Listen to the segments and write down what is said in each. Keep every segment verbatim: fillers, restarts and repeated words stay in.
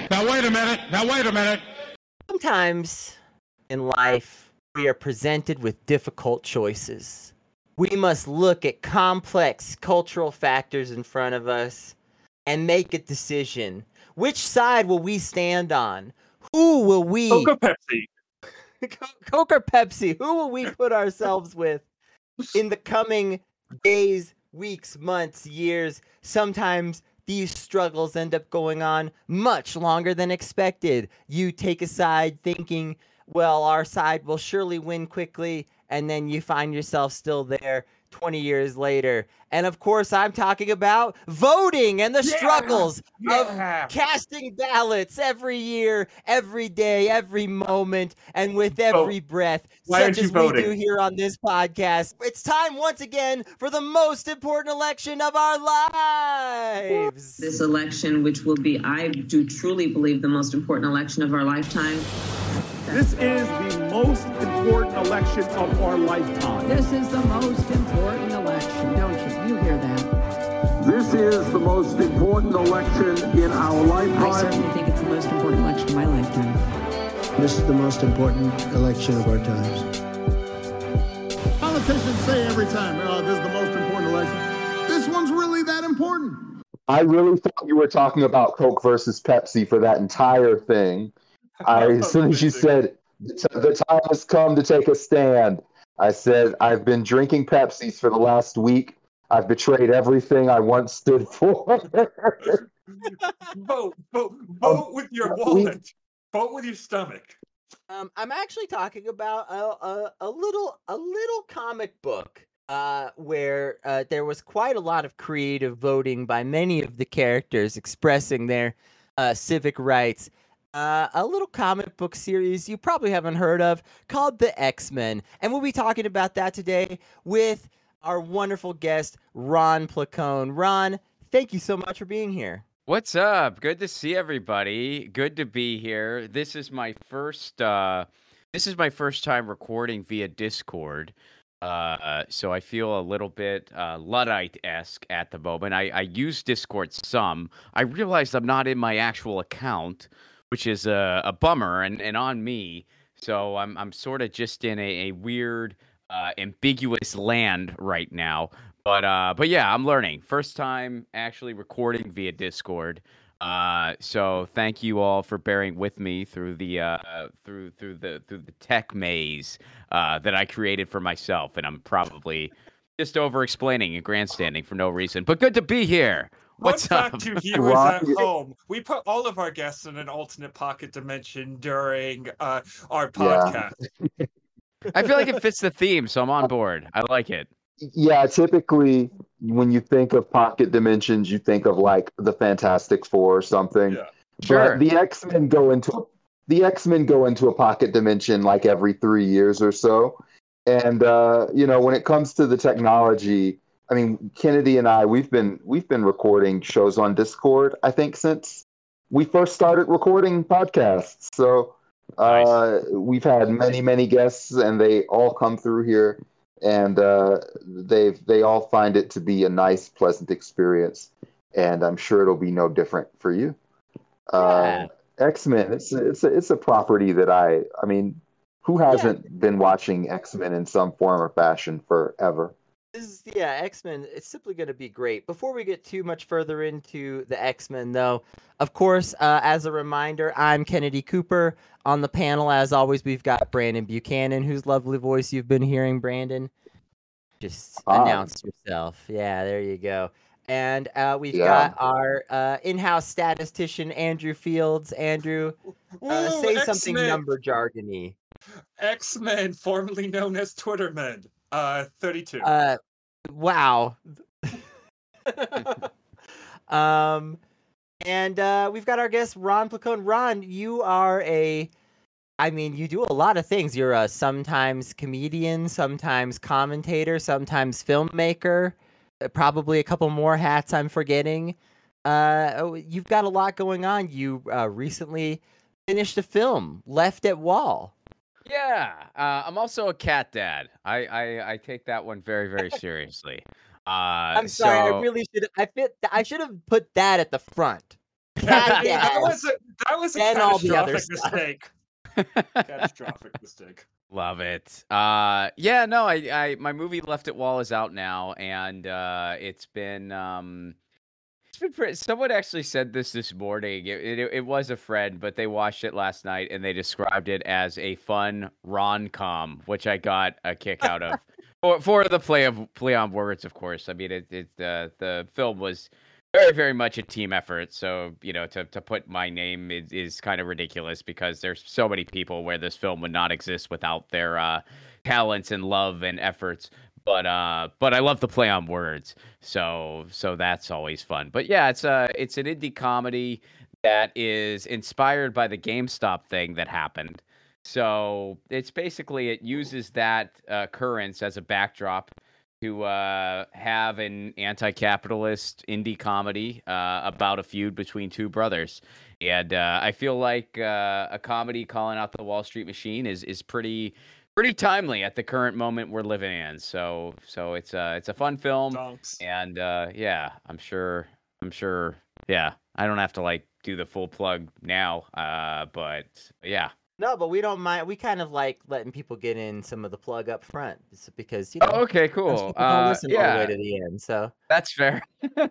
Now, wait a minute. Now, wait a minute. Sometimes in life, we are presented with difficult choices. We must look at complex cultural factors in front of us and make a decision. Which side will we stand on? Who will we... Coke or Pepsi? Coke or Pepsi? Who will we put ourselves with in the coming days, weeks, months, years? Sometimes these struggles end up going on much longer than expected. You take a side thinking, well, our side will surely win quickly, and then you find yourself still there twenty years later. And of course, I'm talking about voting and the Yeah, struggles yeah. of casting ballots every year, every day, every moment, and with every breath, Why such aren't you as we do voting? here on this podcast. It's time once again for the most important election of our lives. This election, which will be, I do truly believe, the most important election of our lifetime. This is the most important election of our lifetime. This is the most important election, don't you? You hear that? This is the most important election in our lifetime. I certainly think it's the most important election of my lifetime. This is the most important election of our times. Politicians say every time, oh, this is the most important election. This one's really that important. I really thought you were talking about Coke versus Pepsi for that entire thing. I, as soon as you said, the, t- the time has come to take a stand, I said, I've been drinking Pepsis for the last week. I've betrayed everything I once stood for. Vote, vote, vote with your wallet. Vote with your stomach. Um, I'm actually talking about a, a, a little a little comic book uh, where uh, there was quite a lot of creative voting by many of the characters expressing their uh, civic rights. Uh, a little comic book series you probably haven't heard of called The X-Men. And we'll be talking about that today with our wonderful guest, Ron Placone. Ron, thank you so much for being here. What's up? Good to see everybody. Good to be here. This is my first uh, this is my first time recording via Discord. Uh, so I feel a little bit uh, Luddite-esque at the moment. I, I use Discord some. I realized I'm not in my actual account, which is a, a bummer and, and on me. So I'm I'm sort of just in a, a weird, uh, ambiguous land right now. But uh, but yeah, I'm learning. First time actually recording via Discord. Uh, so thank you all for bearing with me through the uh, through through the through the tech maze uh, that I created for myself, and I'm probably just over explaining and grandstanding for no reason. But good to be here. What's Fun up? fact to viewers at home: we put all of our guests in an alternate pocket dimension during uh, our podcast. Yeah. I feel like it fits the theme, so I'm on board. I like it. Yeah, typically when you think of pocket dimensions, you think of like the Fantastic Four or something. Yeah. Sure. But the X-Men go into the X-Men go into a pocket dimension like every three years or so. And uh, you know, when it comes to the technology, I mean, Kennedy and I, we've been we've been recording shows on Discord, I think, since we first started recording podcasts. So uh, nice. We've had many, many guests, and they all come through here, and uh, they've they all find it to be a nice, pleasant experience. And I'm sure it'll be no different for you. Yeah. Uh, X-Men, it's it's a, it's a property that I I mean, who hasn't yeah. been watching X-Men in some form or fashion forever? This is, yeah, X-Men, it's simply going to be great. Before we get too much further into the X-Men, though, of course, uh, as a reminder, I'm Kennedy Cooper. On the panel, as always, we've got Brandon Buchanan, whose lovely voice you've been hearing, Brandon. Just Ah. announce yourself. Yeah, there you go. And uh, we've Yeah. got our uh, in-house statistician, Andrew Fields. Andrew, uh, Ooh, say something X-Men. number jargony. X-Men, formerly known as Twittermen. Uh, thirty-two. Uh, wow. um, and uh, we've got our guest Ron Placone. Ron, you are a, I mean, you do a lot of things. You're a sometimes comedian, sometimes commentator, sometimes filmmaker. uh, Probably a couple more hats I'm forgetting. Uh, oh, you've got a lot going on. You uh, recently finished a film, Left at Wall. Yeah, uh, I'm also a cat dad. I, I, I take that one very, very seriously. Uh, I'm sorry, so, I really should. I fit. I should have put that at the front. Cat that dad. was a, That was a Then all the other catastrophic stuff. mistake. Catastrophic mistake. Love it. Uh, yeah, no, I, I, my movie Left It Wall is out now, and uh, it's been, um, it's been pretty. Someone actually said this this morning. It, it, it was a friend, but they watched it last night, and they described it as a fun rom-com, which I got a kick out of. for, for the play of play on words, of course. I mean, it, it uh, the film was very, very much a team effort. So, you know, to, to put my name is, is kind of ridiculous because there's so many people where this film would not exist without their uh, talents and love and efforts. But uh, but I love the play on words. So so that's always fun. But yeah, it's a it's an indie comedy that is inspired by the GameStop thing that happened. So it's basically it uses that uh, occurrence as a backdrop to uh, have an anti-capitalist indie comedy uh, about a feud between two brothers. And uh, I feel like uh, a comedy calling out the Wall Street machine is is pretty pretty timely at the current moment we're living in. So so it's uh it's a fun film. Donks. And uh, yeah, I'm sure I'm sure yeah, I don't have to like do the full plug now. Uh, but yeah. No, but we don't mind. We kind of like letting people get in some of the plug up front it's because you know. Oh, okay, most cool. people don't Uh, listen all the way yeah. to the end, so That's fair.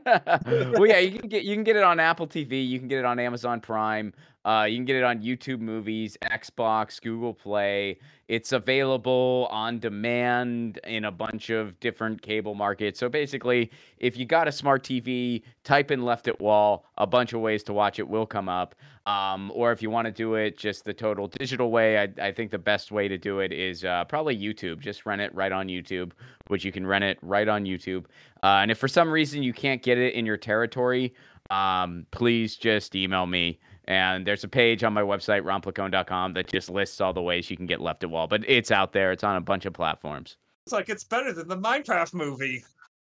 Well, yeah, you can get you can get it on Apple T V, you can get it on Amazon Prime, uh, you can get it on YouTube Movies, Xbox, Google Play. It's available on demand in a bunch of different cable markets. So basically, if you got a smart T V, type in Left It Wall. A bunch of ways to watch it will come up. Um, or if you want to do it just the total digital way, I, I think the best way to do it is uh, probably YouTube. Just rent it right on YouTube, which you can rent it right on YouTube. Uh, and if for some reason you can't get it in your territory, um, please just email me. And there's a page on my website, ron placone dot com, that just lists all the ways you can get Left It Wall. But it's out there. It's on a bunch of platforms. It's like it's better than the Minecraft movie.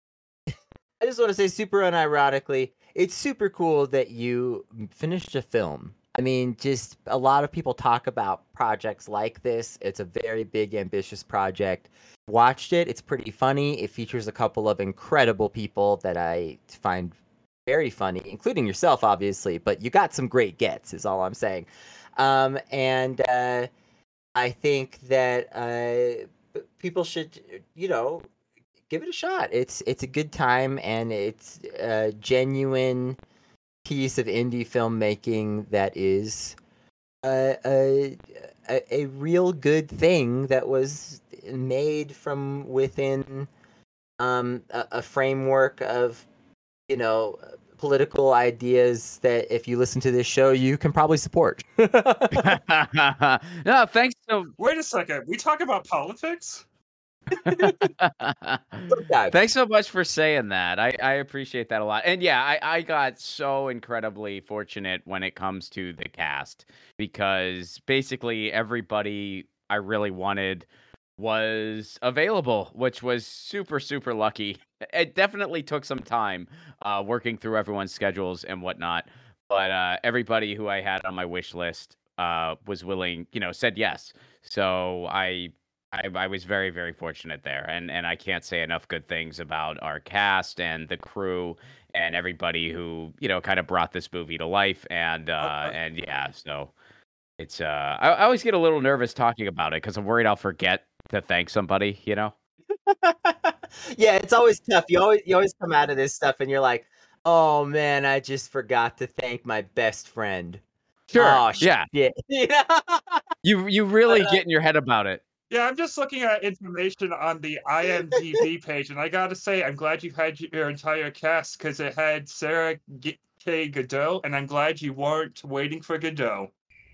I just want to say super unironically, it's super cool that you finished a film. I mean, just a lot of people talk about projects like this. It's a very big, ambitious project. Watched it. It's pretty funny. It features a couple of incredible people that I find very funny, including yourself, obviously, but you got some great gets, is all I'm saying. Um, and uh, I think that uh, people should, you know, give it a shot. It's it's a good time, and it's a genuine piece of indie filmmaking that is a, a, a, a real good thing that was made from within um, a, a framework of, you know, political ideas that if you listen to this show, you can probably support. No, thanks so. Wait a second. We talk about politics? Thanks so much for saying that. I, I appreciate that a lot. And yeah, I, I got so incredibly fortunate when it comes to the cast because basically everybody I really wanted was available, which was super, super lucky. It definitely took some time uh, working through everyone's schedules and whatnot. But uh, everybody who I had on my wish list uh, was willing, you know, said yes. So I I, I was very, very fortunate there, and and I can't say enough good things about our cast and the crew and everybody who you know kind of brought this movie to life. And uh, and yeah, so it's uh, I, I always get a little nervous talking about it because I'm worried I'll forget to thank somebody. You know. Yeah, it's always tough. You always you always come out of this stuff and you're like, oh man, I just forgot to thank my best friend. Sure. Oh, yeah. shit. you you really uh, get in your head about it. Yeah, I'm just looking at information on the I M D B page, and I gotta say, I'm glad you had your entire cast because it had Sarah G- K. Godot, and I'm glad you weren't waiting for Godot.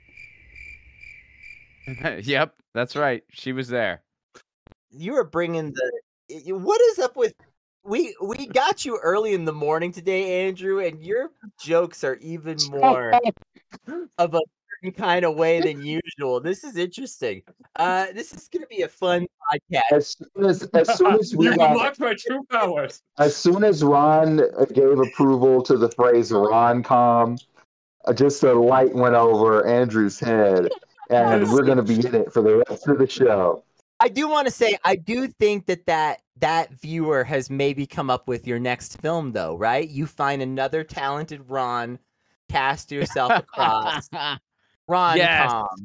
Yep, that's right. She was there. You were bringing the. What is up with? We we got you early in the morning today, Andrew, and your jokes are even more of a certain kind of way than usual. This is interesting. Uh, this is going to be a fun podcast. As soon as, as soon as we You got, unlocked my true powers. as soon as Ron gave approval to the phrase "Ron-com," uh, just a light went over Andrew's head, and we're going to be in it for the rest of the show. I do want to say, I do think that, that that viewer has maybe come up with your next film, though, right? You find another talented Ron cast yourself across rom Yes. com.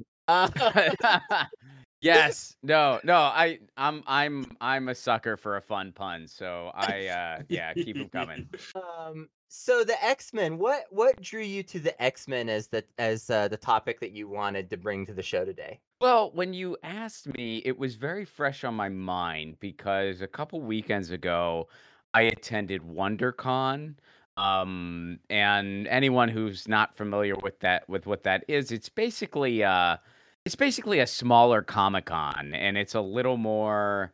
Uh, Yes. No, no, I I'm I'm I'm a sucker for a fun pun, so I uh yeah, keep them coming. um, so the X-Men, what what drew you to the X-Men as the as uh, the topic that you wanted to bring to the show today? Well, when you asked me, it was very fresh on my mind because a couple weekends ago, I attended WonderCon. Um, and anyone who's not familiar with that with what that is, it's basically uh it's basically a smaller Comic-Con, and it's a little more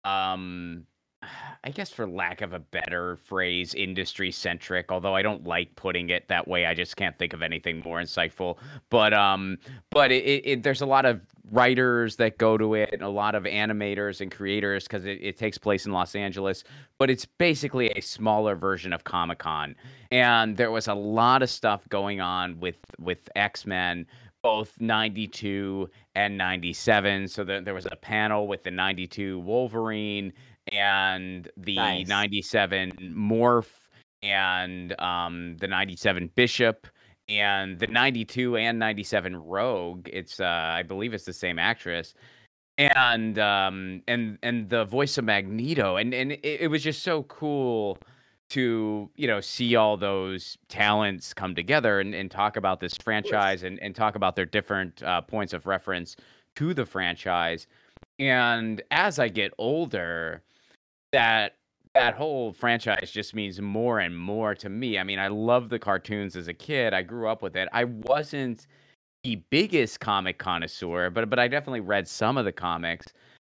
um I guess for lack of a better phrase, industry centric, although I don't like putting it that way. I just can't think of anything more insightful. But um but it, it, it there's a lot of writers that go to it and a lot of animators and creators because it, it takes place in Los Angeles, but it's basically a smaller version of Comic-Con. And there was a lot of stuff going on with with X-Men, both ninety-two and ninety-seven. So the, there was a panel with the ninety-two Wolverine and the Nice. ninety-seven Morph and um, the ninety-seven Bishop and the ninety-two and ninety-seven Rogue. It's uh, I believe it's the same actress. And um and and the voice of Magneto, and and it, it was just so cool to, you know, see all those talents come together and, and talk about this franchise and, and talk about their different uh, points of reference to the franchise. And as I get older, that that whole franchise just means more and more to me. I mean, I love the cartoons as a kid. I grew up with it. I wasn't the biggest comic connoisseur, but but I definitely read some of the comics.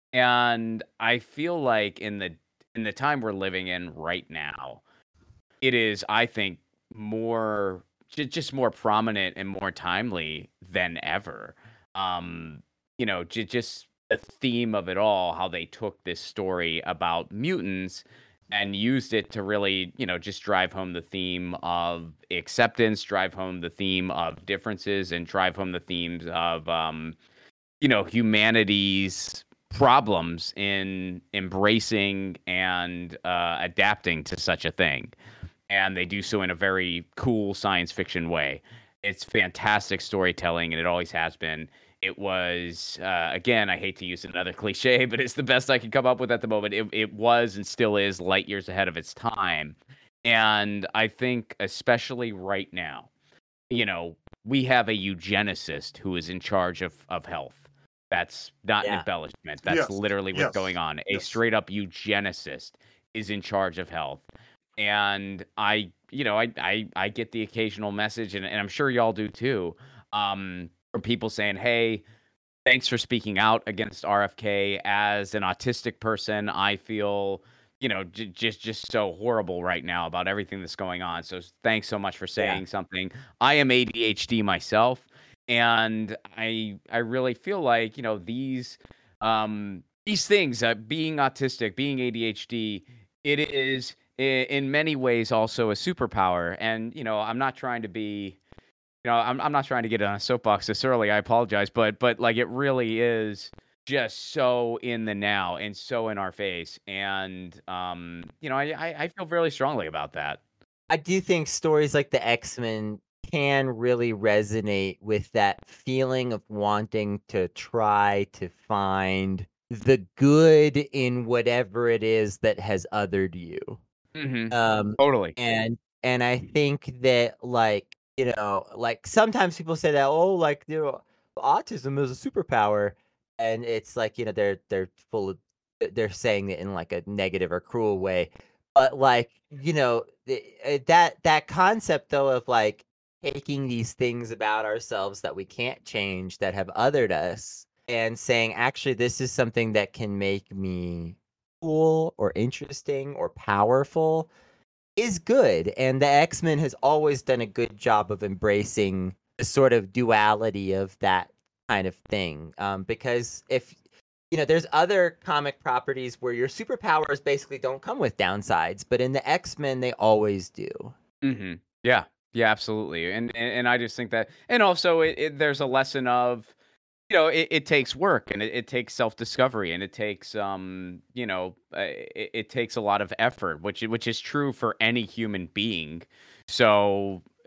And I feel like in the in the time we're living in right now, it is, I think, more ju- just more prominent and more timely than ever. Um, you know, ju- just the theme of it all, how they took this story about mutants and used it to really, you know, just drive home the theme of acceptance, drive home the theme of differences, and drive home the themes of, um, you know, humanity's problems in embracing and uh, adapting to such a thing. And they do so in a very cool science fiction way. It's fantastic storytelling, and it always has been. It was, uh, again, I hate to use another cliche, but it's the best I can come up with at the moment. It, it was and still is light years ahead of its time. And I think, especially right now, you know, we have a eugenicist who is in charge of, of health. That's not an Yeah. embellishment. That's Yes, literally what's yes, going on. A yes. straight up eugenicist is in charge of health. And I, you know, I, I, I get the occasional message, and, and I'm sure y'all do too, um, from people saying, hey, thanks for speaking out against R F K. As an autistic person, I feel, you know, j- just just so horrible right now about everything that's going on. So thanks so much for saying something. I am A D H D myself, and I I really feel like, you know, these um these things, uh, being autistic, being A D H D, it is i- in many ways also a superpower. And, you know, I'm not trying to be, you know, I'm I'm not trying to get on a soapbox this early. I apologize, but but like it really is just so in the now and so in our face. And um, you know, I I, I feel really strongly about that. I do think stories like the X-Men can really resonate with that feeling of wanting to try to find the good in whatever it is that has othered you. Mm-hmm. Um, Totally. and and I think that, like, you know, like sometimes people say that, oh, like, you know, autism is a superpower, and it's like, you know, they're they're full of they're saying it in like a negative or cruel way. But like, you know, the- uh, that that concept though of like taking these things about ourselves that we can't change that have othered us and saying, actually, this is something that can make me cool or interesting or powerful is good. And the X-Men has always done a good job of embracing the sort of duality of that kind of thing. Um, because if, you know, there's other comic properties where your superpowers basically don't come with downsides, but in the X-Men, they always do. Mm-hmm. Yeah. Yeah, absolutely. And, and and I just think that, and also it, it there's a lesson of, you know, it, it takes work, and it, it takes self-discovery, and it takes, um, you know, uh, it, it takes a lot of effort, which which is true for any human being. So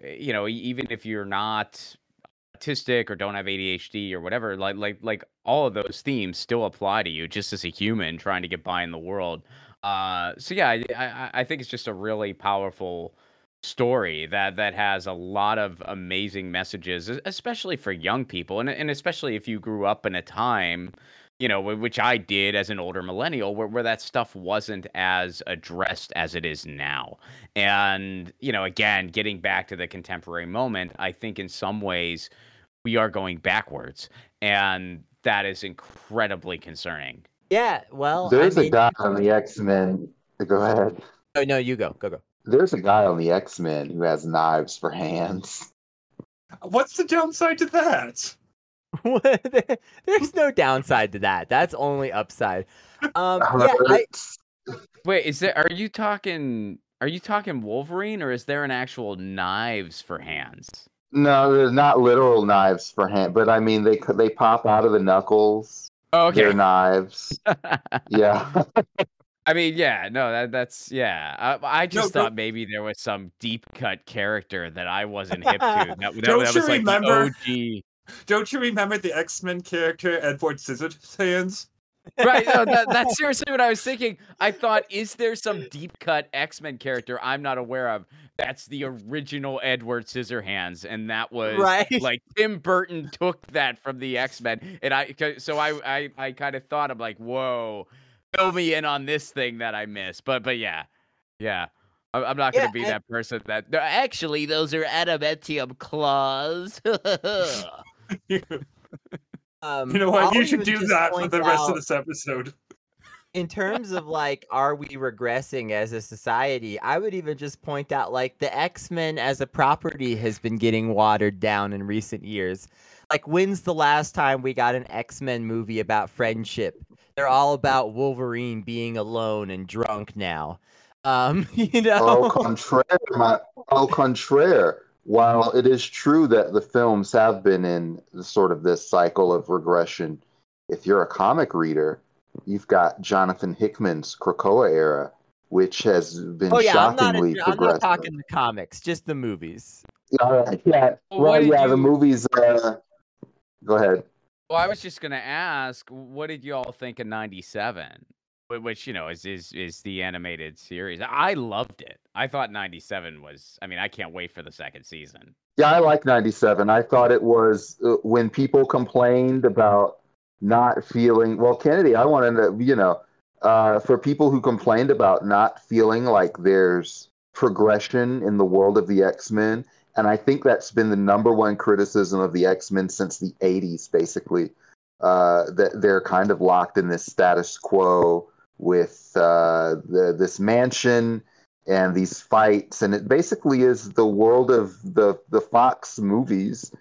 you know, e- even if you're not autistic or don't have A D H D or whatever, like like like all of those themes still apply to you just as a human trying to get by in the world. Uh, so yeah, I, I I think it's just a really powerful story that that has a lot of amazing messages, es- especially for young people, and and especially if you grew up in a time, you know, wh- which I did as an older millennial, where where that stuff wasn't as addressed as it is now. And you know, again, getting back to the contemporary moment, I think in some ways we are going backwards, and that is incredibly concerning. Yeah, well, I There's a mean, guy on the X-Men. Go ahead. oh no, you go, go, go. There's a guy on the X-Men who has knives for hands. What's the downside to that? There- There's no downside to that. That's only upside. Um, yeah, I, Hurts. Wait, is there? Are you talking? Are you talking Wolverine, or is there an actual knives for hands? No, they're not literal knives for hand, but I mean they they pop out of the knuckles. Oh, They're okay. knives. Yeah. I mean, yeah, no, that that's yeah. I, I just No, thought don't- maybe there was some deep cut character that I wasn't hip to. That, that, Don't that you was like remember- the Don't you remember the X-Men character Edward Scissorhands? O G. Right? No, that, that's seriously what I was thinking. I thought, is there some deep cut X Men character I'm not aware of? That's the original Edward Scissorhands, and that was Right. like Tim Burton took that from the X Men, and I so I I, I kind of thought I'm like, whoa, fill me in on this thing that I missed. But but yeah, yeah. I'm I'm not going Yeah, to be and- that person that. No, actually, those are adamantium claws. um, You know what? I'll You should even do just that for point the rest of out, this episode. in terms of like, are we regressing as a society? I would even just point out like the X-Men as a property has been getting watered down in recent years. Like, when's the last time we got an X-Men movie about friendship? They're all about Wolverine being alone and drunk now. Um, you know. Au contraire, my, au contraire. While it is true that the films have been in the, sort of this cycle of regression, if you're a comic reader, you've got Jonathan Hickman's Krakoa era, which has been Oh yeah, I'm not. shockingly A, I'm not progressive. talking the comics, just the movies. All right, yeah, Well, what right, did yeah. The you- movies. Uh, go ahead. Well, I was just gonna ask, what did you all think of ninety-seven? Wh- Which, you know, is is is the animated series. I loved it. I thought ninety-seven was. I mean, I can't wait for the second season. Yeah, I like ninety-seven. I thought it was uh, when people complained about not feeling well, Kennedy. I wanted to, you know, uh, for people who complained about not feeling like there's progression in the world of the X-Men, and I think that's been the number one criticism of the X-Men since the eighties, basically. Uh, that they're kind of locked in this status quo with uh, the, this mansion and these fights, and it basically is the world of the the Fox movies,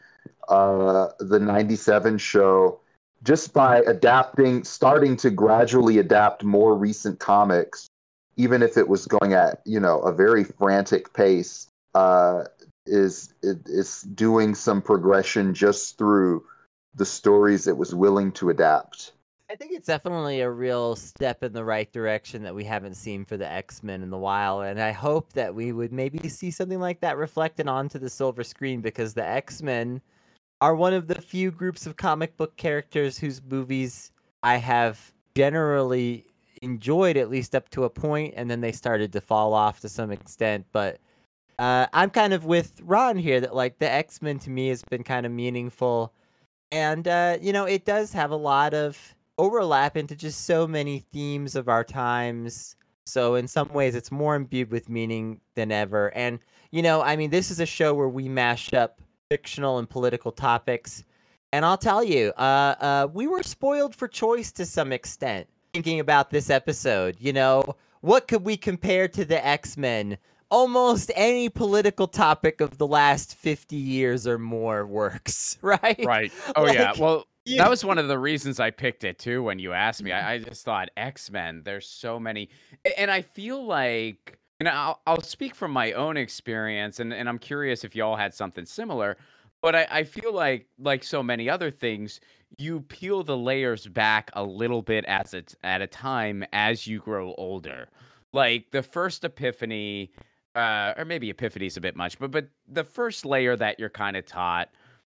uh, the ninety-seven show, just by adapting, starting to gradually adapt more recent comics, even if it was going at, you know, a very frantic pace, uh, is it, is doing some progression just through the stories it was willing to adapt. I think it's definitely a real step in the right direction that we haven't seen for the X-Men in a while, and I hope that we would maybe see something like that reflected onto the silver screen, because the X-Men are one of the few groups of comic book characters whose movies I have generally enjoyed, at least up to a point, and then they started to fall off to some extent. But uh, I'm kind of with Ron here that like the X-Men to me has been kind of meaningful, and uh, you know, it does have a lot of overlap into just so many themes of our times. So in some ways, it's more imbued with meaning than ever. And you know, I mean, this is a show where we mash up fictional and political topics. And I'll tell you, uh, uh, we were spoiled for choice to some extent. Thinking about this episode, you know, what could we compare to the X-Men? Almost any political topic of the last fifty years or more works, right? Right. Oh yeah. Like, Well, you- that was one of the reasons I picked it too. When you asked me, I, I just thought X-Men. There's so many, A- and I feel like, and I'll I'll speak from my own experience, and and I'm curious if y'all had something similar. But I, I feel like, like so many other things, you peel the layers back a little bit as it's at a time as you grow older. Like the first epiphany uh, or maybe epiphany is a bit much, but but the first layer that you're kind of taught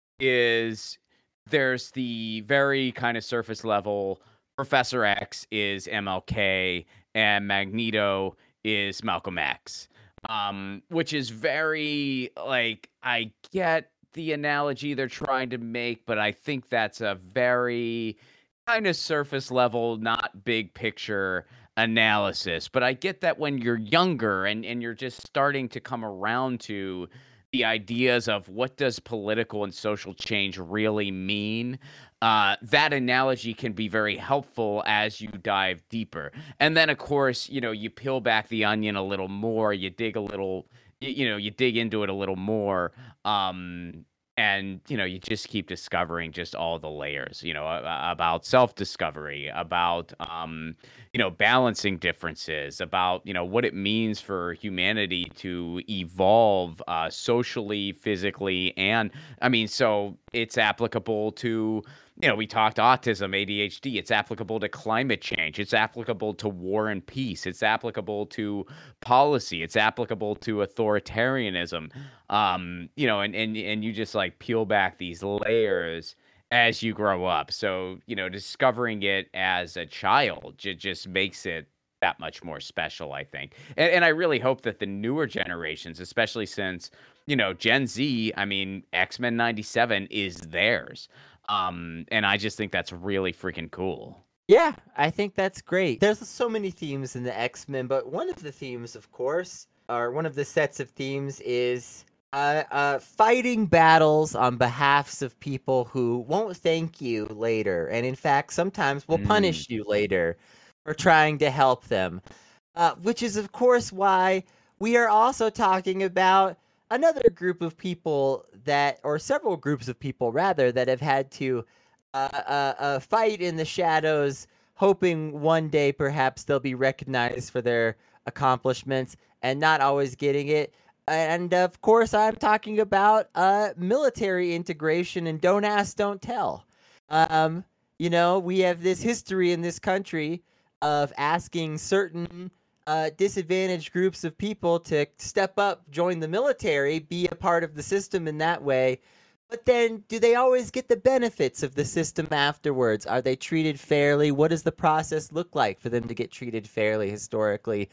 is there's the very kind of surface level. Professor X is M L K and Magneto is Malcolm X, um, which is very like I get the analogy they're trying to make, but I think that's a very kind of surface level, not big picture analysis. But I get that when you're younger and, and you're just starting to come around to the ideas of what does political and social change really mean, uh, that analogy can be very helpful as you dive deeper. And then, of course, you know, you peel back the onion a little more, you dig a little, you, you know, you dig into it a little more. Um, and, you know, you just keep discovering just all the layers, you know, a- about self-discovery, about, um, you know, balancing differences, about, you know, what it means for humanity to evolve uh, socially, physically, and, I mean, so it's applicable to, you know, we talked autism, A D H D. It's applicable to climate change. It's applicable to war and peace. It's applicable to policy. It's applicable to authoritarianism. Um, you know, and and and you just like peel back these layers as you grow up. So, you know, discovering it as a child j- just makes it that much more special, I think. And, and I really hope that the newer generations, especially since, you know, Gen Z, I mean, X-Men ninety-seven is theirs. Um, and I just think that's really freaking cool. Yeah, I think that's great. There's so many themes in the X-Men, but one of the themes, of course, or one of the sets of themes is uh, uh, fighting battles on behalfs of people who won't thank you later, and in fact, sometimes will Mm. punish you later for trying to help them. Uh, which is, of course, why we are also talking about another group of people that, or several groups of people rather, that have had to uh, uh, uh, fight in the shadows, hoping one day perhaps they'll be recognized for their accomplishments and not always getting it. And of course, I'm talking about uh, military integration and don't ask, don't tell. Um, you know, we have this history in this country of asking certain uh, disadvantaged groups of people to step up, join the military, be a part of the system in that way. But then, do they always get the benefits of the system afterwards? Are they treated fairly? What does the process look like for them to get treated fairly historically?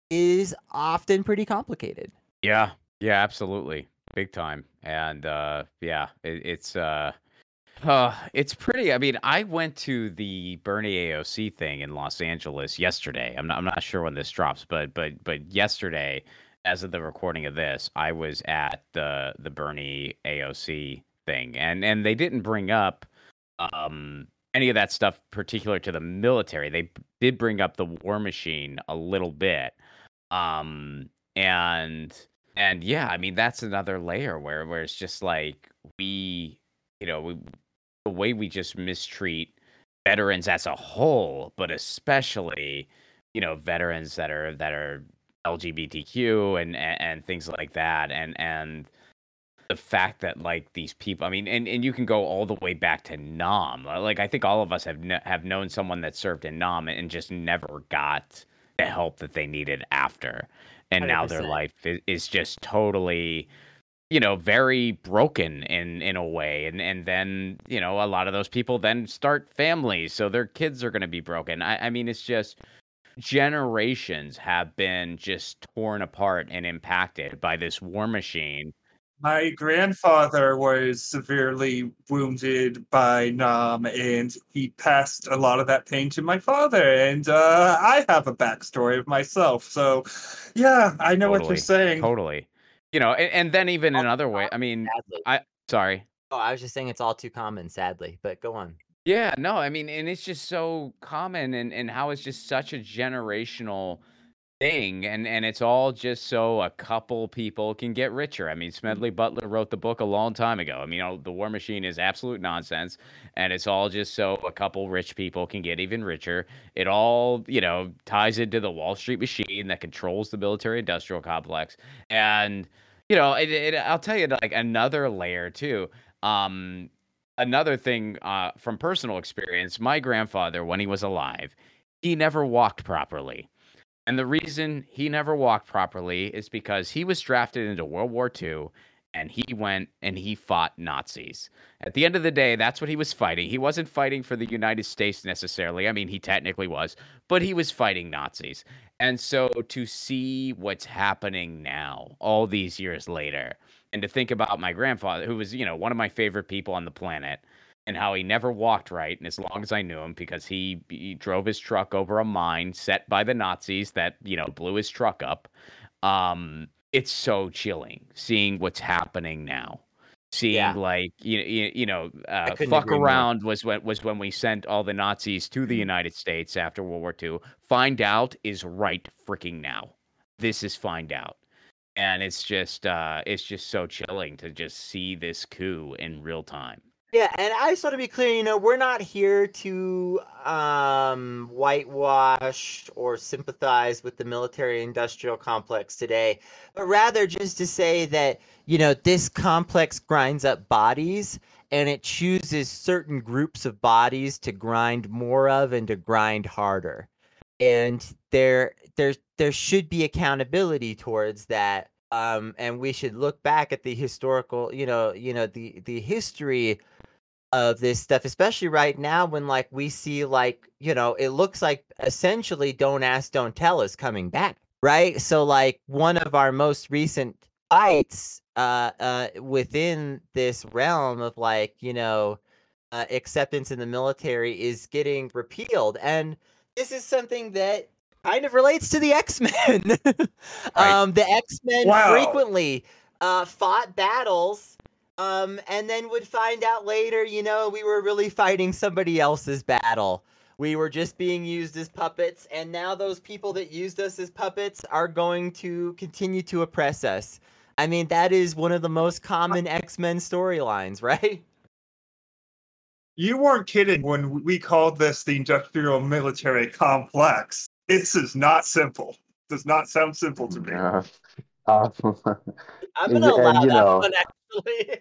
Is often pretty complicated. Yeah, yeah, absolutely. Big time. And uh, yeah, it, it's uh, uh, it's pretty. I mean, I went to the Bernie A O C thing in Los Angeles yesterday. I'm not I'm not sure when this drops, but but but yesterday, as of the recording of this, I was at the the Bernie A O C thing, and and they didn't bring up um any of that stuff particular to the military. They did bring up the war machine a little bit. Um and and yeah, I mean that's another layer where where it's just like we, you know, we, the way we just mistreat veterans as a whole, but especially, you know, veterans that are that are L G B T Q and and, and things like that, and and the fact that like these people, I mean, and, and you can go all the way back to Nam. Like I think all of us have kn- have known someone that served in Nam and just never got the help that they needed after, and now their one hundred percent. life is, is just totally, you know, very broken in in a way. And and then, you know, a lot of those people then start families, so their kids are going to be broken. I, I mean, it's just generations have been just torn apart and impacted by this war machine. My grandfather was severely wounded by Nam, and he passed a lot of that pain to my father. And uh, I have a backstory of myself, so yeah, I know what you're Totally, saying. totally. You know, and, and then even All another too way. I common, mean, sadly. I sorry. Oh, I was just saying it's all too common, sadly. But go on. Yeah, no, I mean, and it's just so common, and and how it's just such a generational thing, and and it's all just so a couple people can get richer. I mean, Smedley Butler wrote the book a long time ago. I mean, you know, the war machine is absolute nonsense, and it's all just so a couple rich people can get even richer. It all, you know, ties into the Wall Street machine that controls the military-industrial complex, and you know, it, it, I'll tell you like another layer too. Um, another thing uh, from personal experience, my grandfather, when he was alive, he never walked properly. And the reason he never walked properly is because he was drafted into World War Two, and he went and he fought Nazis. At the end of the day, that's what he was fighting. He wasn't fighting for the United States necessarily. I mean, he technically was, but he was fighting Nazis. And so to see what's happening now, all these years later, and to think about my grandfather, who was, you know, one of my favorite people on the planet, and how he never walked right, and as long as I knew him, because he, he drove his truck over a mine set by the Nazis that, you know, blew his truck up. Um, it's so chilling seeing what's happening now. Seeing Yeah. like you, you, you know, uh, couldn't fuck agree more. around was when was when we sent all the Nazis to the United States after World War Two. Find out is right freaking now. This is find out. And it's just uh, it's just so chilling to just see this coup in real time. Yeah, and I just want to be clear, you know, we're not here to um, whitewash or sympathize with the military-industrial complex today, but rather just to say that, you know, this complex grinds up bodies, and it chooses certain groups of bodies to grind more of and to grind harder. And there, there, there should be accountability towards that, um, and we should look back at the historical, you know, you know, the the history of this stuff, especially right now when like we see like, you know, it looks like essentially Don't Ask, Don't Tell is coming back, right? So like one of our most recent fights uh, uh, within this realm of like, you know, uh, acceptance in the military is getting repealed. And this is something that kind of relates to the X-Men. um, the X-Men Wow. frequently uh, fought battles Um, and then would find out later, you know, we were really fighting somebody else's battle. We were just being used as puppets, and now those people that used us as puppets are going to continue to oppress us. I mean, that is one of the most common X-Men storylines, right? You weren't kidding when we called this the industrial military complex. This is not simple. Does not sound simple to me. Yeah. Uh, I'm and, gonna allow and, you that know, one, actually.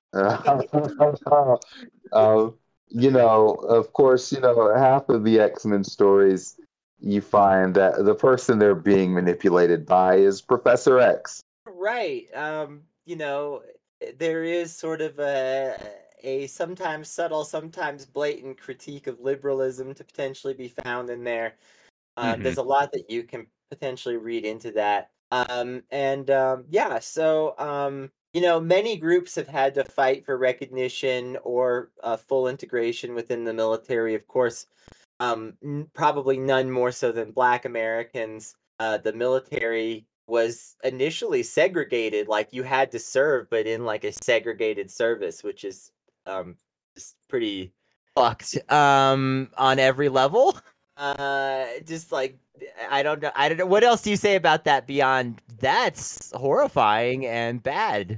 uh, you know, of course, you know, half of the X-Men stories, you find that the person they're being manipulated by is Professor X. Right. Um, you know, there is sort of a a sometimes subtle, sometimes blatant critique of liberalism to potentially be found in there. Uh, Mhm. There's a lot that you can potentially read into that. Um, and um, yeah, so um, you know, many groups have had to fight for recognition or uh, full integration within the military. Of course, um, n- probably none more so than Black Americans. Uh, the military was initially segregated, like you had to serve, but in like a segregated service, which is um, just pretty fucked um, on every level. Uh, just like I don't know, I don't know. What else do you say about that beyond that's horrifying and bad?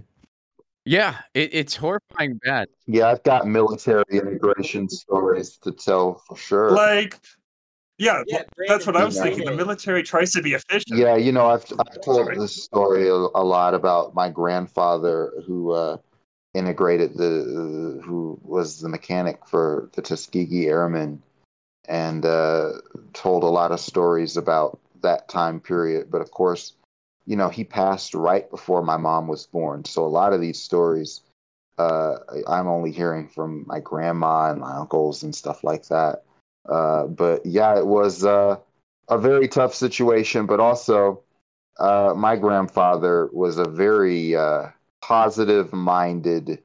Yeah, it, it's horrifying bad. Yeah, I've got military integration stories to tell for sure. Like, yeah, Yeah, that's what I Brandon, was Yeah. thinking. The Brandon. military tries to be efficient. Yeah, you know, I've I've told Sorry. this story a, a lot about my grandfather who uh, integrated the who was the mechanic for the Tuskegee Airmen, and uh, told a lot of stories about that time period. But of course, you know, he passed right before my mom was born, so a lot of these stories uh, I'm only hearing from my grandma and my uncles and stuff like that. Uh, but yeah, it was uh, a very tough situation, but also uh, my grandfather was a very uh, positive-minded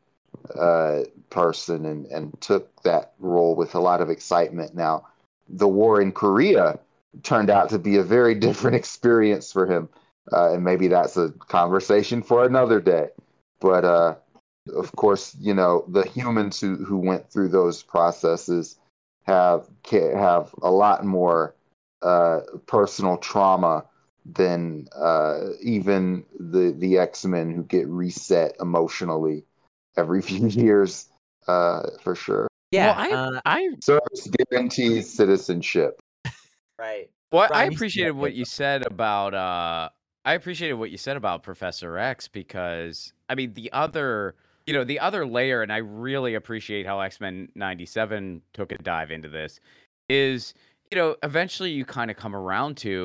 uh, person and, and took that role with a lot of excitement. Now, the war in Korea turned out to be a very different experience for him, uh, and maybe that's a conversation for another day. But uh, of course, you know, the humans who, who went through those processes have have a lot more uh, personal trauma than uh, even the the X-Men who get reset emotionally every few years, uh, for sure. Yeah, well, uh, I, I, Service guarantees citizenship. right. well, I Brian, you appreciated said what it. you said about. Uh, I appreciated what you said about Professor X because I mean the other, you know, the other layer, and I really appreciate how X-Men ninety-seven took a dive into this. Is you know eventually you kind of come around to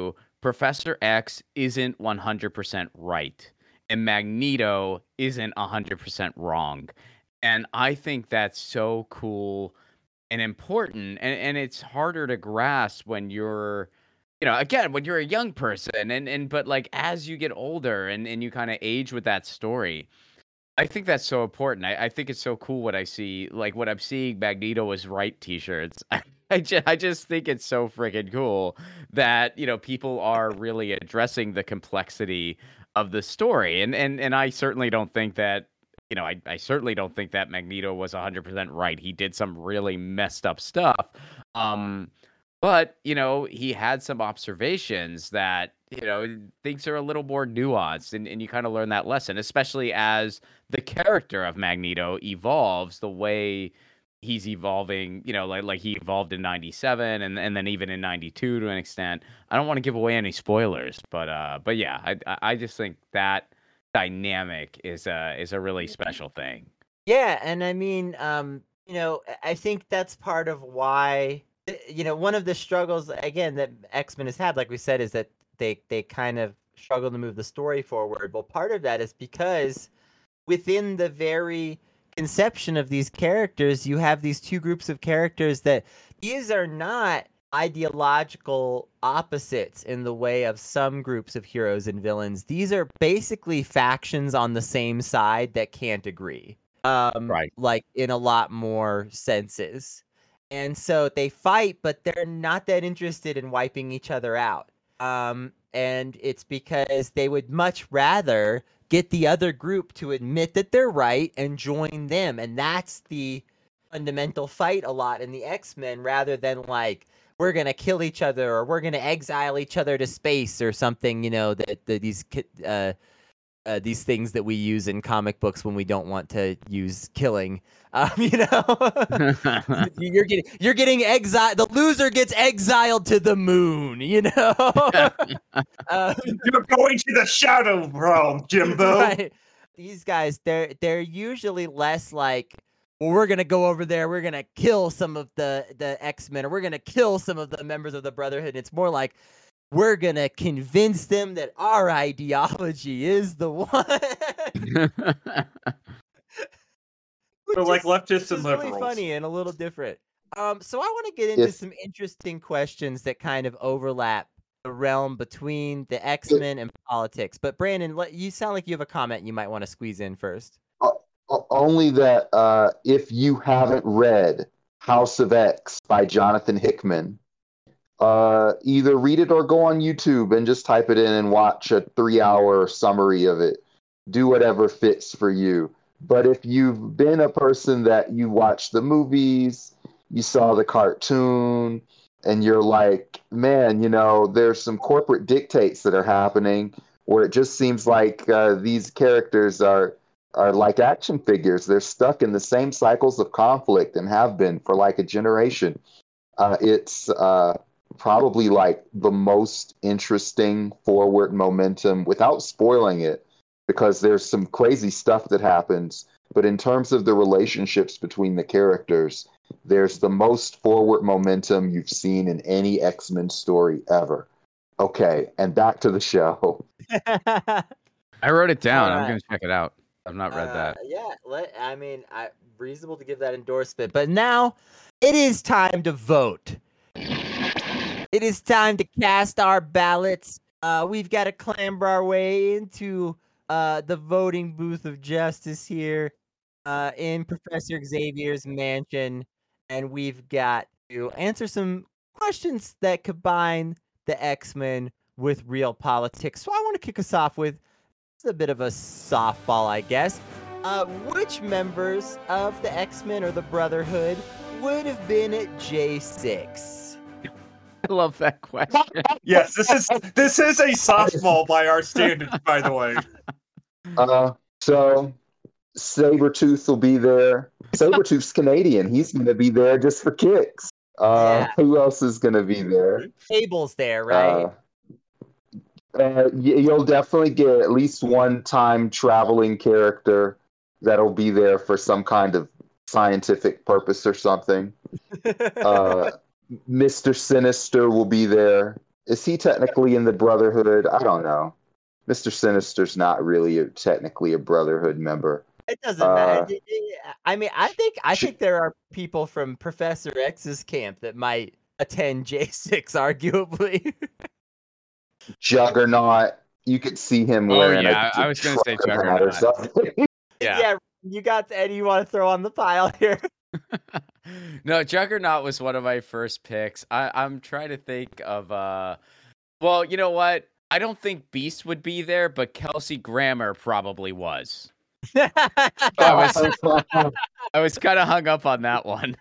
Professor X isn't one hundred percent right, and Magneto isn't one hundred percent wrong. And I think that's so cool and important. And, and it's harder to grasp when you're, you know, again, when you're a young person. And, and but like as you get older and, and you kind of age with that story, I think that's so important. I, I think it's so cool what I see, like what I'm seeing Magneto is right t-shirts. I, I, just, I just think it's so freaking cool that, you know, people are really addressing the complexity of the story. And and and I certainly don't think that, you know, I, I certainly don't think that Magneto was one hundred percent right. He did some really messed up stuff. Um, but, you know, he had some observations that, you know, things are a little more nuanced, and, and you kind of learn that lesson, especially as the character of Magneto evolves the way he's evolving, you know, like like he evolved in ninety-seven and, and then even in ninety-two to an extent. I don't want to give away any spoilers, but uh, but yeah, I I just think that dynamic is a, is a really special thing. Yeah, and I mean, um, you know, I think that's part of why, you know, one of the struggles, again, that X-Men has had, like we said, is that they they kind of struggle to move the story forward. Well, part of that is because within the very conception of these characters, you have these two groups of characters that these are not ideological opposites in the way of some groups of heroes and villains. These are basically factions on the same side that can't agree. Um, right. Like in a lot more senses. And so they fight, but they're not that interested in wiping each other out. Um, and it's because they would much rather get the other group to admit that they're right and join them. And that's the fundamental fight a lot in the X-Men, rather than like, we're going to kill each other or we're going to exile each other to space or something, you know, that, that these uh, uh, these things that we use in comic books when we don't want to use killing. Um, you know, you're getting you're getting exiled. The loser gets exiled to the moon. You know, uh, you're going to the shadow realm, Jimbo. Right. These guys, they're they're usually less like, well, we're gonna go over there. We're gonna kill some of the the X-Men, or we're gonna kill some of the members of the Brotherhood. It's more like, we're gonna convince them that our ideology is the one. But like leftists and is liberals. Really funny and a little different. Um, so I want to get into Yes. some interesting questions that kind of overlap the realm between the X-Men and politics. But Brandon, let, you sound like you have a comment you might want to squeeze in first. O- Only that uh, if you haven't read House of X by Jonathan Hickman, uh, either read it or go on YouTube and just type it in and watch a three-hour summary of it. Do whatever fits for you. But if you've been a person that you watched the movies, you saw the cartoon, and you're like, man, you know, there's some corporate dictates that are happening where it just seems like uh, these characters are are like action figures. They're stuck in the same cycles of conflict and have been for like a generation. Uh, it's uh, probably like the most interesting forward momentum without spoiling it, because there's some crazy stuff that happens. But in terms of the relationships between the characters, there's the most forward momentum you've seen in any X-Men story ever. Okay, and back to the show. I wrote it down. All I'm right. going to check it out. I've not read Uh, that. Yeah, let, I mean, I, reasonable to give that endorsement. But now it is time to vote. It is time to cast our ballots. Uh, we've got to clamber our way into uh, the voting booth of justice here uh, in Professor Xavier's mansion. And we've got to answer some questions that combine the X-Men with real politics. So I want to kick us off with a bit of a softball, I guess. Uh, which members of the X-Men or the Brotherhood would have been at J six? I love that question. Yes, this is this is a softball by our standards, by the way. Uh, so Sabretooth will be there. Sabretooth's Canadian. He's going to be there just for kicks. Uh, Yeah. Who else is going to be there? Cable's there, right? Uh, uh, y- you'll definitely get at least one time traveling character that'll be there for some kind of scientific purpose or something. Uh, Mister Sinister will be there. is he technically in the Brotherhood? I don't know. Mister Sinister's not really a, technically a Brotherhood member. It doesn't Uh, matter. I mean, I think I Sh- think there are people from Professor X's camp that might attend J six, arguably. Juggernaut, you could see him Oh, wearing yeah, a, I was gonna say trucker hat or Juggernaut. something. Yeah. You got any you want to throw on the pile here? No, Juggernaut was one of my first picks. I, I'm trying to think of uh well, you know what? I don't think Beast would be there, but Kelsey Grammer probably was. I was I was kind of hung up on that one.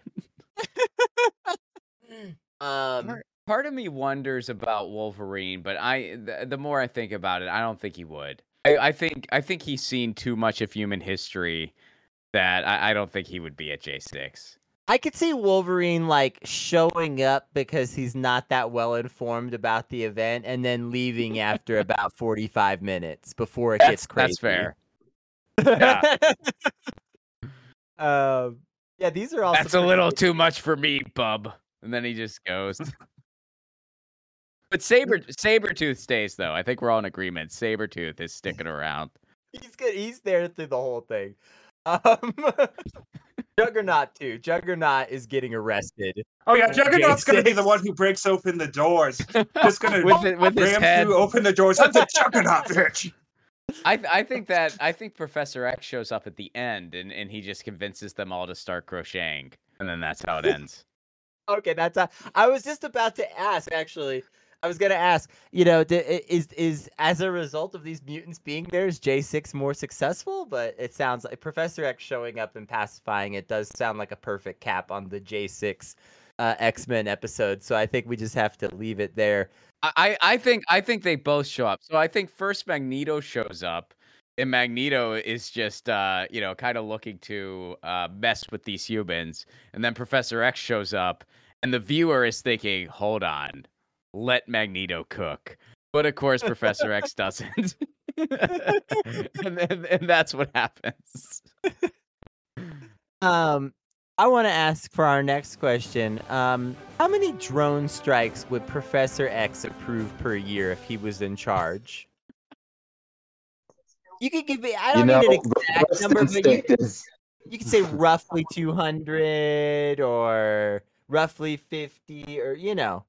um, Part, part of me wonders about Wolverine, but I the, the more I think about it, I don't think he would. I, I think I think he's seen too much of human history that I, I don't think he would be at J six. I could see Wolverine like showing up because he's not that well informed about the event, and then leaving after about forty-five minutes before it That's, gets crazy. that's fair. Yeah. um, yeah, these are all. That's a little too much for me, bub. And then he just goes. But Saber Sabretooth stays though. I think we're all in agreement. Sabretooth is sticking around. He's good. He's there through the whole thing. Um, Juggernaut too. Juggernaut is getting arrested. Oh yeah, Juggernaut's J gonna be the six. one who breaks open the doors. Just gonna With it- with his ram head. through, open the doors. That's a Juggernaut, bitch. I I think that I think Professor X shows up at the end and, and he just convinces them all to start crocheting, and then that's how it ends. Okay, that's. A, I was just about to ask. Actually, I was gonna ask. You know, d- is is as a result of these mutants being there, is J six more successful? But it sounds like Professor X showing up and pacifying it does sound like a perfect cap on the J six uh, X-Men episode. So I think we just have to leave it there. I, I think I think they both show up. So I think first Magneto shows up, and Magneto is just uh, you know, kind of looking to uh, mess with these humans, and then Professor X shows up, and the viewer is thinking, "Hold on, let Magneto cook." But of course, Professor X doesn't, and, and and that's what happens. Um, I want to ask for our next question. Um, how many drone strikes would Professor X approve per year if he was in charge? You could give me. I You don't know, need an the exact first number, but you, instinct is you could say roughly two hundred or roughly fifty, or you know.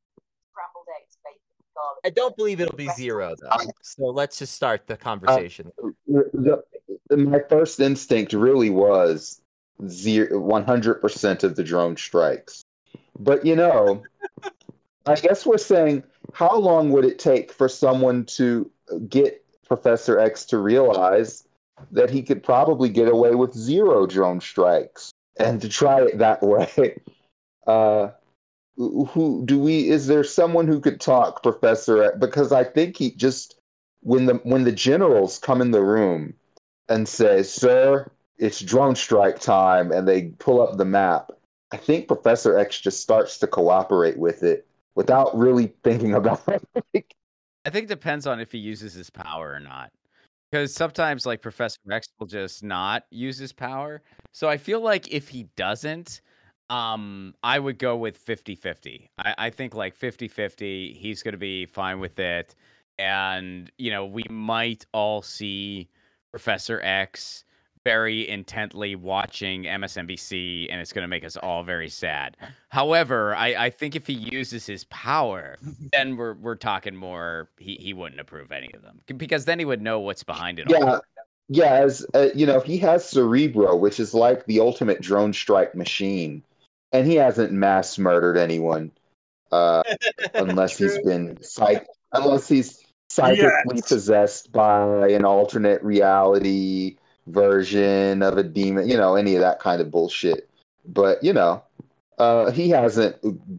I don't believe it'll be zero though. So let's just start the conversation. the, the, my first instinct really was zero, one hundred percent of the drone strikes. But you know, I guess we're saying, how long would it take for someone to get Professor X to realize that he could probably get away with zero drone strikes and to try it that way? Uh, who do we? Is there someone who could talk Professor X? Because I think he just when the when the generals come in the room and say, "Sir, it's drone strike time," and they pull up the map, I think Professor X just starts to cooperate with it without really thinking about it. I think it depends on if he uses his power or not. Because sometimes, like, Professor X will just not use his power. So I feel like if he doesn't, um, I would go with fifty-fifty. I, I think, like, fifty-fifty, he's going to be fine with it. And, you know, we might all see Professor X very intently watching M S N B C, and it's going to make us all very sad. However, I, I think if he uses his power, then we're we're talking more. He, he wouldn't approve any of them because then he would know what's behind it all. Yeah, yeah. As uh, you know, he has Cerebro, which is like the ultimate drone strike machine, and he hasn't mass murdered anyone, uh, unless he's been psych, unless he's psychically Yes. possessed by an alternate reality version of a demon, you know, any of that kind of bullshit. But, you know, uh, he hasn't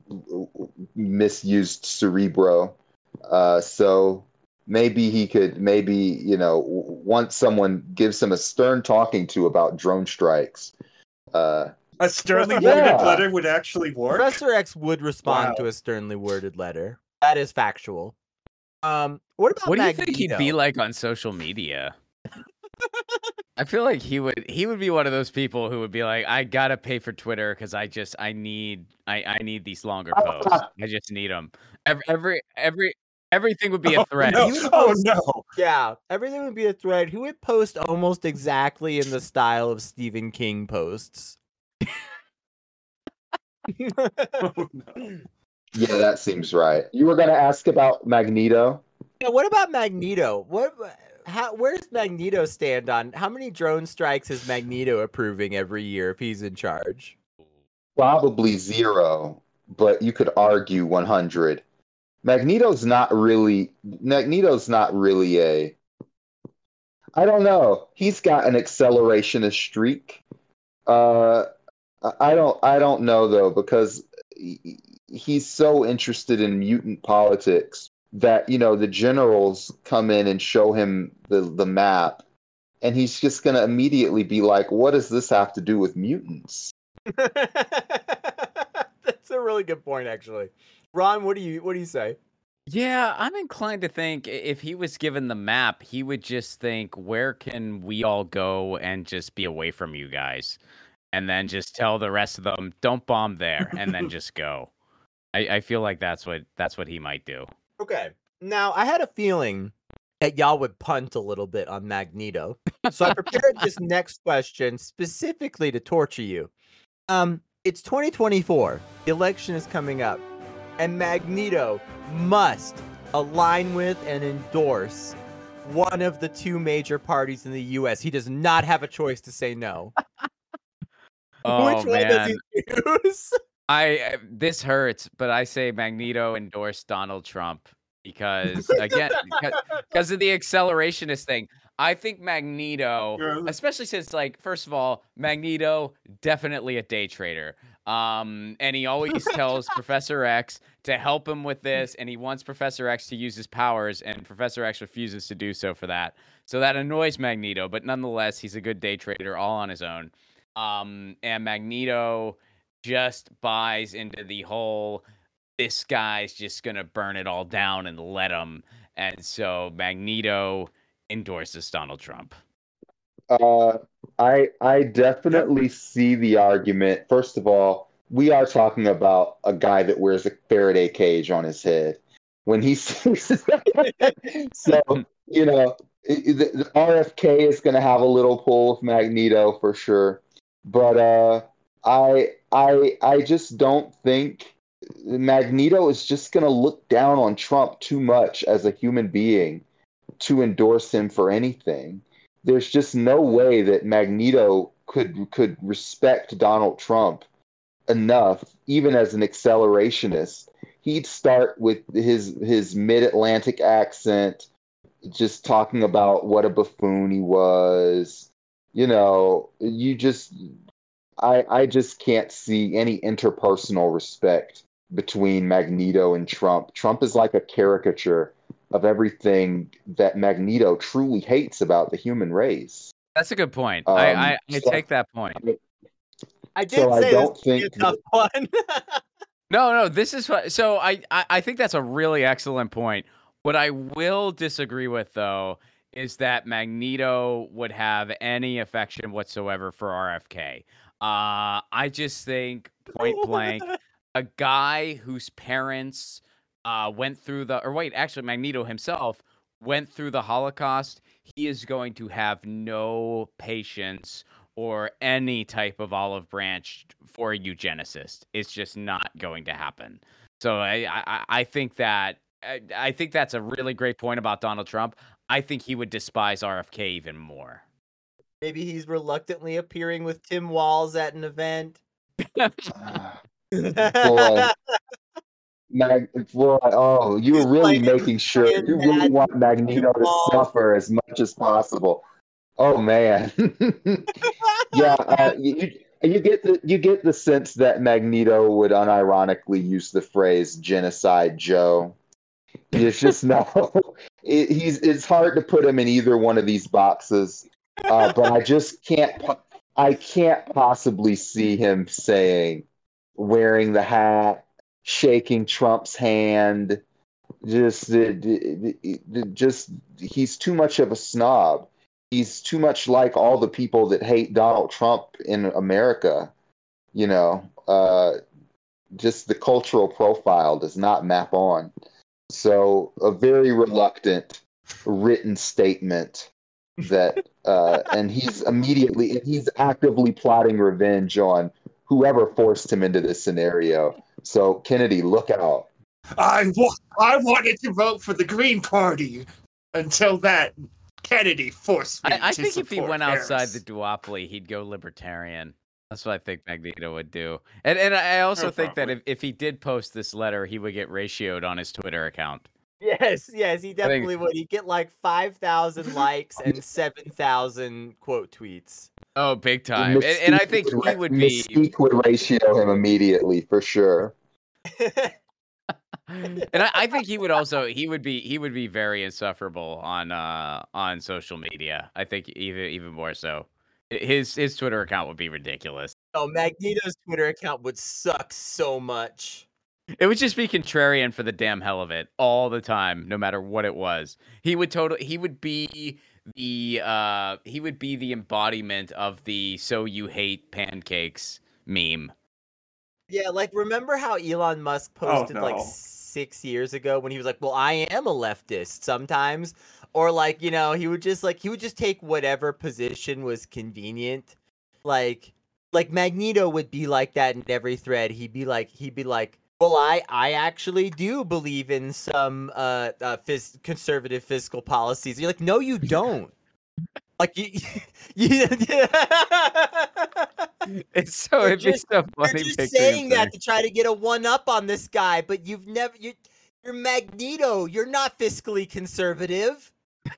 misused Cerebro. Uh, so maybe he could, maybe, you know, once someone gives him a stern talking to about drone strikes. Uh, A sternly Yeah. worded letter would actually work. Professor X would respond Wow. to a sternly worded letter. That is factual. Um, what about What do you Magneto? think he'd be like on social media? I feel like he would he would be one of those people who would be like, I gotta pay for Twitter because I just I need I, I need these longer posts. I just need them. Every every every everything would be a thread. No. He would Oh post- no! Yeah, everything would be a thread. He would post almost exactly in the style of Stephen King posts. Oh, no. Yeah, that seems right. You were going to ask about Magneto? Yeah, what about Magneto? What? How? Where does Magneto stand on? How many drone strikes is Magneto approving every year if he's in charge? Probably zero, but you could argue one hundred. Magneto's not really. Magneto's not really a. I don't know. He's got an accelerationist streak. Uh, I don't. I don't know though because he- he's so interested in mutant politics that you know the generals come in and show him the the map, and he's just gonna immediately be like, "What does this have to do with mutants?" That's a really good point, actually. Ron, what do you what do you say? Yeah, I'm inclined to think i- if he was given the map, he would just think, where can we all go and just be away from you guys? And then just tell the rest of them, don't bomb there, and then just go. I, I feel like that's what that's what he might do. Okay. Now, I had a feeling that y'all would punt a little bit on Magneto. So I prepared this next question specifically to torture you. Um, it's twenty twenty-four. The election is coming up. And Magneto must align with and endorse one of the two major parties in the U S. He does not have a choice to say no. Oh Which one does man, he choose? I uh, this hurts, but I say Magneto endorsed Donald Trump because again, because of the accelerationist thing. I think Magneto, Yeah. especially since like first of all, Magneto definitely a day trader. Um, and he always tells Professor X to help him with this, and he wants Professor X to use his powers, and Professor X refuses to do so for that. So that annoys Magneto, but nonetheless, he's a good day trader all on his own. Um, and Magneto just buys into the whole this guy's just gonna burn it all down and let him. And so Magneto endorses Donald Trump. Uh, I I definitely see the argument. First of all, we are talking about a guy that wears a Faraday cage on his head when he sees. So you know, it- the, the R F K is going to have a little pull with Magneto for sure. But uh, I I I just don't think Magneto is just going to look down on Trump too much as a human being to endorse him for anything. There's just no way that Magneto could could respect Donald Trump enough, even as an accelerationist. He'd start with his his mid-Atlantic accent, just talking about what a buffoon he was. You know, you just I I just can't see any interpersonal respect between Magneto and Trump. Trump is like a caricature of everything that Magneto truly hates about the human race. That's a good point. Um, I, I, I so- take that point. I did So I say don't this would be a think tough one. No, no, this is what. So I, I, I think that's a really excellent point. What I will disagree with, though, is that Magneto would have any affection whatsoever for R F K. Uh, I just think, point blank, a guy whose parents uh, went through the, or wait, actually, Magneto himself went through the Holocaust. He is going to have no patience or any type of olive branch for a eugenicist. It's just not going to happen. So I, I, I think that I, I think that's a really great point about Donald Trump. I think he would despise R F K even more. Maybe he's reluctantly appearing with Tim Walz at an event. Boy. Mag, boy, oh, you were He's really playing- making sure playing you really that want Magneto to ball. suffer as much as possible. Oh man, yeah, uh, you, you get the you get the sense that Magneto would unironically use the phrase "genocide Joe." It's just no, it, he's it's hard to put him in either one of these boxes, uh, but I just can't po- I can't possibly see him saying wearing the hat, shaking Trump's hand. Just, just he's too much of a snob. he's too much like all the people that hate Donald Trump in America. You know, uh, just the cultural profile does not map on. So a very reluctant written statement that, uh, and he's immediately, he's actively plotting revenge on whoever forced him into this scenario. So Kennedy, look out. I, wa- I wanted to vote for the Green Party until that Kennedy forced me I, I to think if he support went outside Harris. the duopoly, he'd go libertarian. That's what I think Magneto would do. And and I also Oh, think that probably. if, if he did post this letter, he would get ratioed on his Twitter account. Yes, yes, he think- definitely would. He'd get like five thousand likes and seven thousand quote tweets. Oh, big time. And, and I think he would be. Mystique would ratio him immediately for sure. And I, I think he would also he would be he would be very insufferable on uh on social media. I think even even more so. His his Twitter account would be ridiculous. Oh, Magneto's Twitter account would suck so much. It would just be contrarian for the damn hell of it all the time, no matter what it was. He would totally he would be the uh he would be the embodiment of the "so you hate pancakes" meme. Yeah, like remember how Elon Musk Oh, posted like no. six years ago when he was like, "Well, I am a leftist sometimes," or like you know he would just like he would just take whatever position was convenient. Like like Magneto would be like that in every thread. He'd be like he'd be like, "Well, I I actually do believe in some uh, uh fis- conservative fiscal policies." You're like, "No, you don't." Like you, you It's so You're it'd be just- so You're funny. just picturing saying him that to try to get a one up on this guy, but you've never you you're Magneto. You're not fiscally conservative.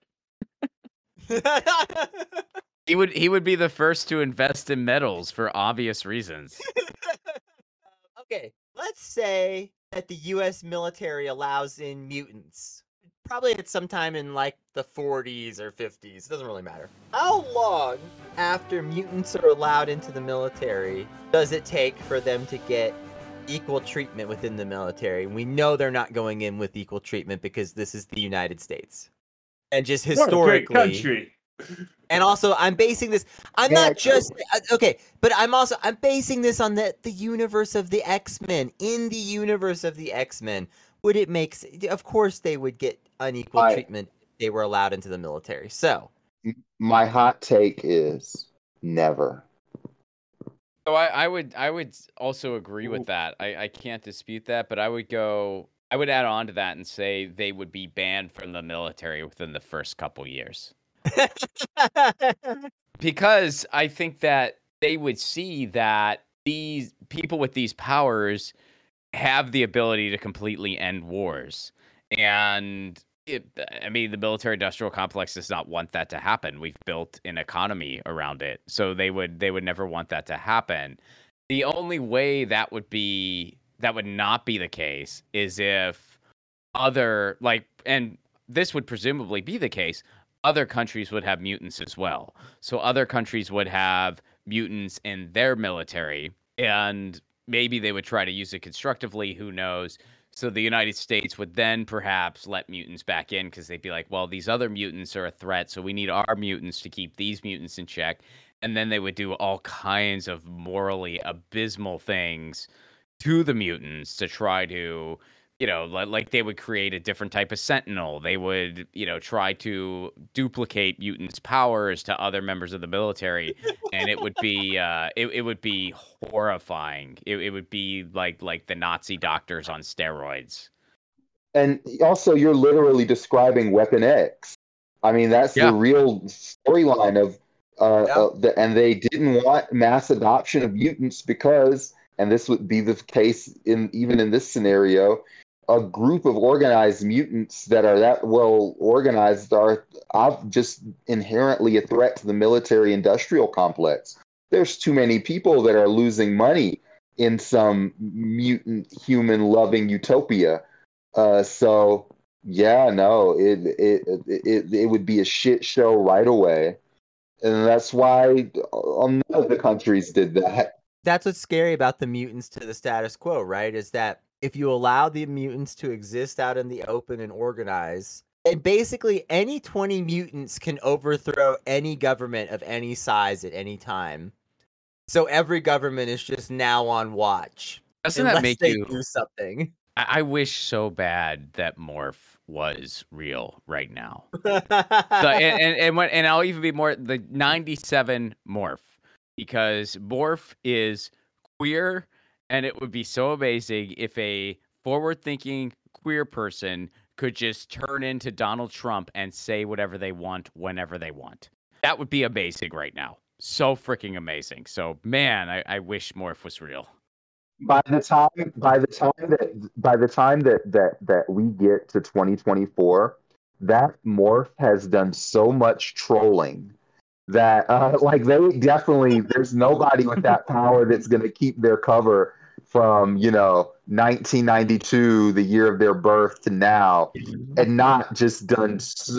He would he would be the first to invest in metals for obvious reasons. Okay, let's say that the U S military allows in mutants. Probably at some time in like the forties or fifties. Doesn't really matter. How long after mutants are allowed into the military does it take for them to get equal treatment within the military? We know they're not going in with equal treatment because this is the United States. And just What a great historically, country. and also I'm basing this I'm Yeah, not just uh, okay, but I'm also I'm basing this on the the universe of the X-Men. In the universe of the X-Men, would it make s- of course they would get unequal I- treatment if they were allowed into the military. So, My hot take is never. So I, I would I would also agree with that. I, I can't dispute that, but I would go I would add on to that and say they would be banned from the military within the first couple years. Because I think that they would see that these people with these powers have the ability to completely end wars. And it, I mean, the military industrial complex does not want that to happen. We've built an economy around it. So they would they would never want that to happen. The only way that would be that would not be the case is if other like and this would presumably be the case, other countries would have mutants as well. So other countries would have mutants in their military, and maybe they would try to use it constructively, who knows. So the United States would then perhaps let mutants back in because they'd be like, well, these other mutants are a threat, so we need our mutants to keep these mutants in check. And then they would do all kinds of morally abysmal things to the mutants to try to, you know, li- like they would create a different type of sentinel. They would, you know, try to duplicate mutants' powers to other members of the military, and it would be, uh, it, it would be horrifying. It, it would be like like the Nazi doctors on steroids. And also, you're literally describing Weapon X. I mean, that's Yeah. the real storyline of, uh, Yeah. uh, the, and they didn't want mass adoption of mutants because, and this would be the case in even in this scenario, a group of organized mutants that are that well organized are uh, just inherently a threat to the military-industrial complex. There's too many people that are losing money in some mutant human-loving utopia. Uh, so yeah, no, it, it it it would be a shit show right away, and that's why none of the countries did that. that's what's scary about the mutants to the status quo, right? Is that if you allow the mutants to exist out in the open and organize, And basically, any twenty mutants can overthrow any government of any size at any time. So every government is just now on watch. Doesn't unless that make they you? do something? I, I wish so bad that Morph was real right now. So, and and and, when, and I'll even be more the ninety-seven Morph, because Morph is queer, and it would be so amazing if a forward-thinking queer person could just turn into Donald Trump and say whatever they want whenever they want. That would be amazing right now. So freaking amazing. So man, I, I wish Morph was real. By the time by the time that by the time that that that we get to twenty twenty-four, that Morph has done so much trolling that uh, like they definitely there's nobody with that power that's going to keep their cover from, you know, nineteen ninety-two, the year of their birth, to now, and not just done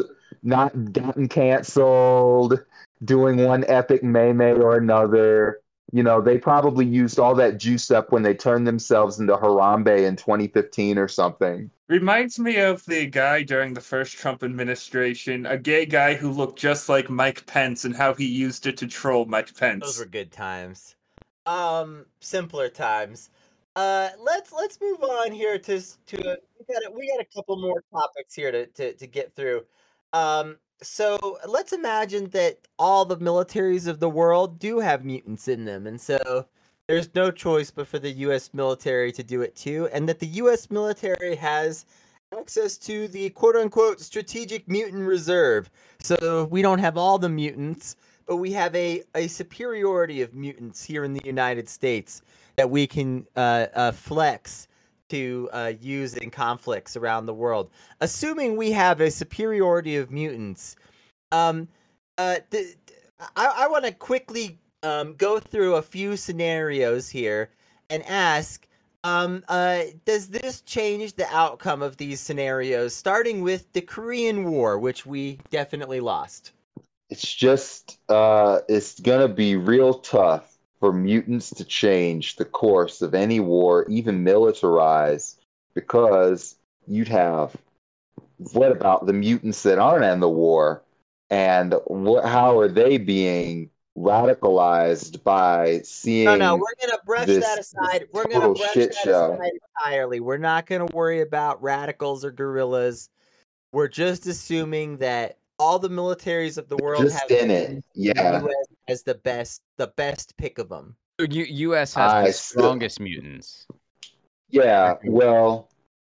not gotten canceled, doing one epic meme or another. You know, they probably used all that juice up when they turned themselves into Harambe in twenty fifteen or something. Reminds me of the guy during the first Trump administration, a gay guy who looked just like Mike Pence, and how he used it to troll Mike Pence. Those were good times. Um, simpler times. Uh, let's let's move on here to to we got a, we got a couple more topics here to to, to get through. Um. So let's imagine that all the militaries of the world do have mutants in them, and so there's no choice but for the U S military to do it too, and that the U S military has access to the quote-unquote strategic mutant reserve. So we don't have all the mutants, but we have a, a superiority of mutants here in the United States that we can uh, uh, flex to uh, use in conflicts around the world. Assuming we have a superiority of mutants, um, uh, th- I, I want to quickly um, go through a few scenarios here and ask, um, uh, does this change the outcome of these scenarios, starting with the Korean War, which we definitely lost? It's just, uh, it's going to be real tough for mutants to change the course of any war, even militarized, because you'd have, what about the mutants that aren't in the war, and what? How are they being radicalized by seeing? No, no, we're gonna brush this, that aside. We're gonna total brush shit that show. aside entirely. We're not gonna worry about radicals or guerrillas. We're just assuming that all the militaries of the world Just have in it, yeah. the U S as the best, the best pick of them. U- U.S. has I the still- strongest mutants. Yeah, well,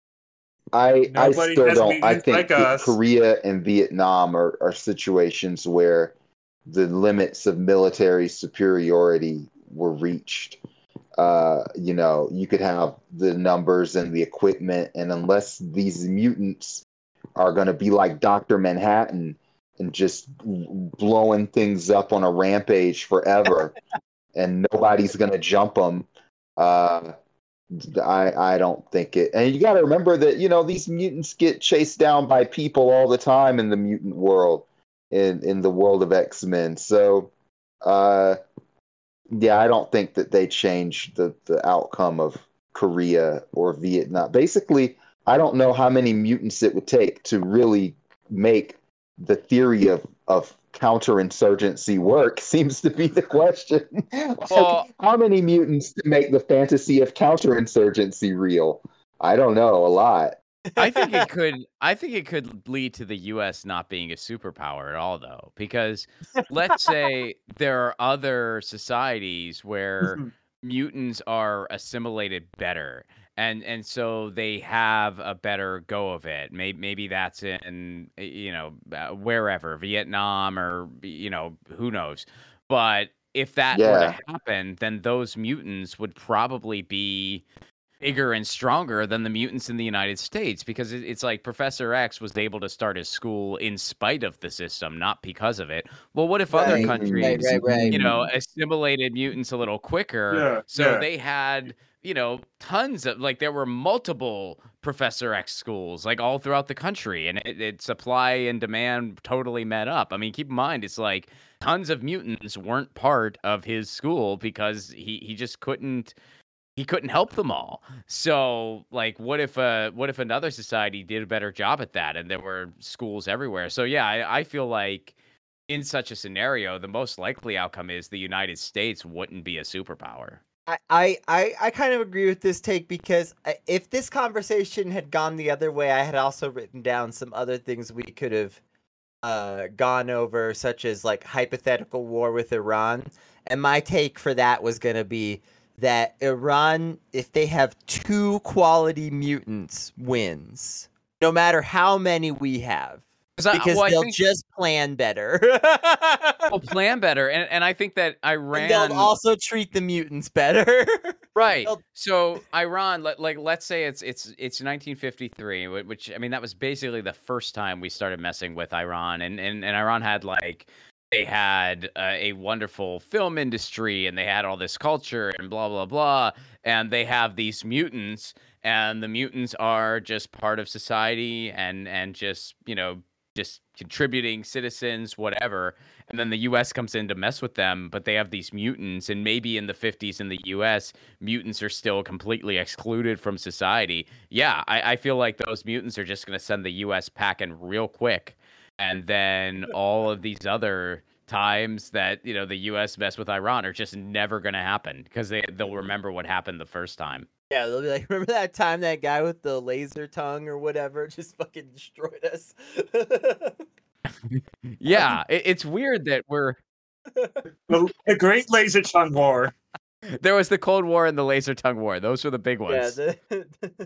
I I Nobody still has don't. I mutants think like that us. Korea and Vietnam are, are situations where the limits of military superiority were reached. Uh, you know, you could have the numbers and the equipment, and unless these mutants are going to be like Doctor Manhattan and just blowing things up on a rampage forever, and nobody's going to jump them. Uh, I I don't think it. And you got to remember that, you know, these mutants get chased down by people all the time in the mutant world, in in the world of X-Men. So, uh, yeah, I don't think that they change the the outcome of Korea or Vietnam. Basically, I don't know how many mutants it would take to really make the theory of of counterinsurgency work, seems to be the question. Like, Well- how many mutants to make the fantasy of counterinsurgency real? I don't know, a lot. I think it could. I think it could lead to the U S not being a superpower at all, though, because let's say there are other societies where mutants are assimilated better, and and so they have a better go of it. Maybe maybe that's in, you know, uh, wherever, Vietnam, or, you know, who knows. But if that were Yeah. to happen, then those mutants would probably be bigger and stronger than the mutants in the United States, because it, it's like Professor X was able to start his school in spite of the system, not because of it. Well, what if other Right, countries, right, right, right. you know, assimilated mutants a little quicker? Yeah, so yeah. they had, you know, tons of, like, there were multiple Professor X schools, like, all throughout the country, and it, it supply and demand totally met up. I mean, keep in mind, it's like tons of mutants weren't part of his school because he, he just couldn't. he couldn't help them all. So, like, what if uh, what if another society did a better job at that, and there were schools everywhere? So, yeah, I, I feel like in such a scenario, the most likely outcome is the United States wouldn't be a superpower. I, I, I, I kind of agree with this take because I- if this conversation had gone the other way, I had also written down some other things we could have uh, gone over, such as like hypothetical war with Iran. And my take for that was going to be that Iran, if they have two quality mutants, wins, no matter how many we have. I- Because well, I they'll think- just plan better. Well, plan better, and and I think that Iran And they'll also treat the mutants better. right. they'll- So Iran, let, like let's say it's it's it's nineteen fifty-three, wh- which I mean that was basically the first time we started messing with Iran, and and, and Iran had like they had uh, a wonderful film industry, and they had all this culture, and blah blah blah, and they have these mutants, and the mutants are just part of society, and and just you know. just contributing citizens, whatever. And then the U S comes in to mess with them, but they have these mutants. And maybe in the fifties in the U S, mutants are still completely excluded from society. Yeah, I, I feel like those mutants are just going to send the U S packing real quick. And then all of these other times that, you know, the U S mess with Iran are just never going to happen because they, they'll remember what happened the first time. Yeah, they'll be like, remember that time that guy with the laser tongue or whatever just fucking destroyed us? Yeah, it, it's weird that we're... The, the Great Laser Tongue War. There was the Cold War and the Laser Tongue War. Those were the big Yeah, ones. the...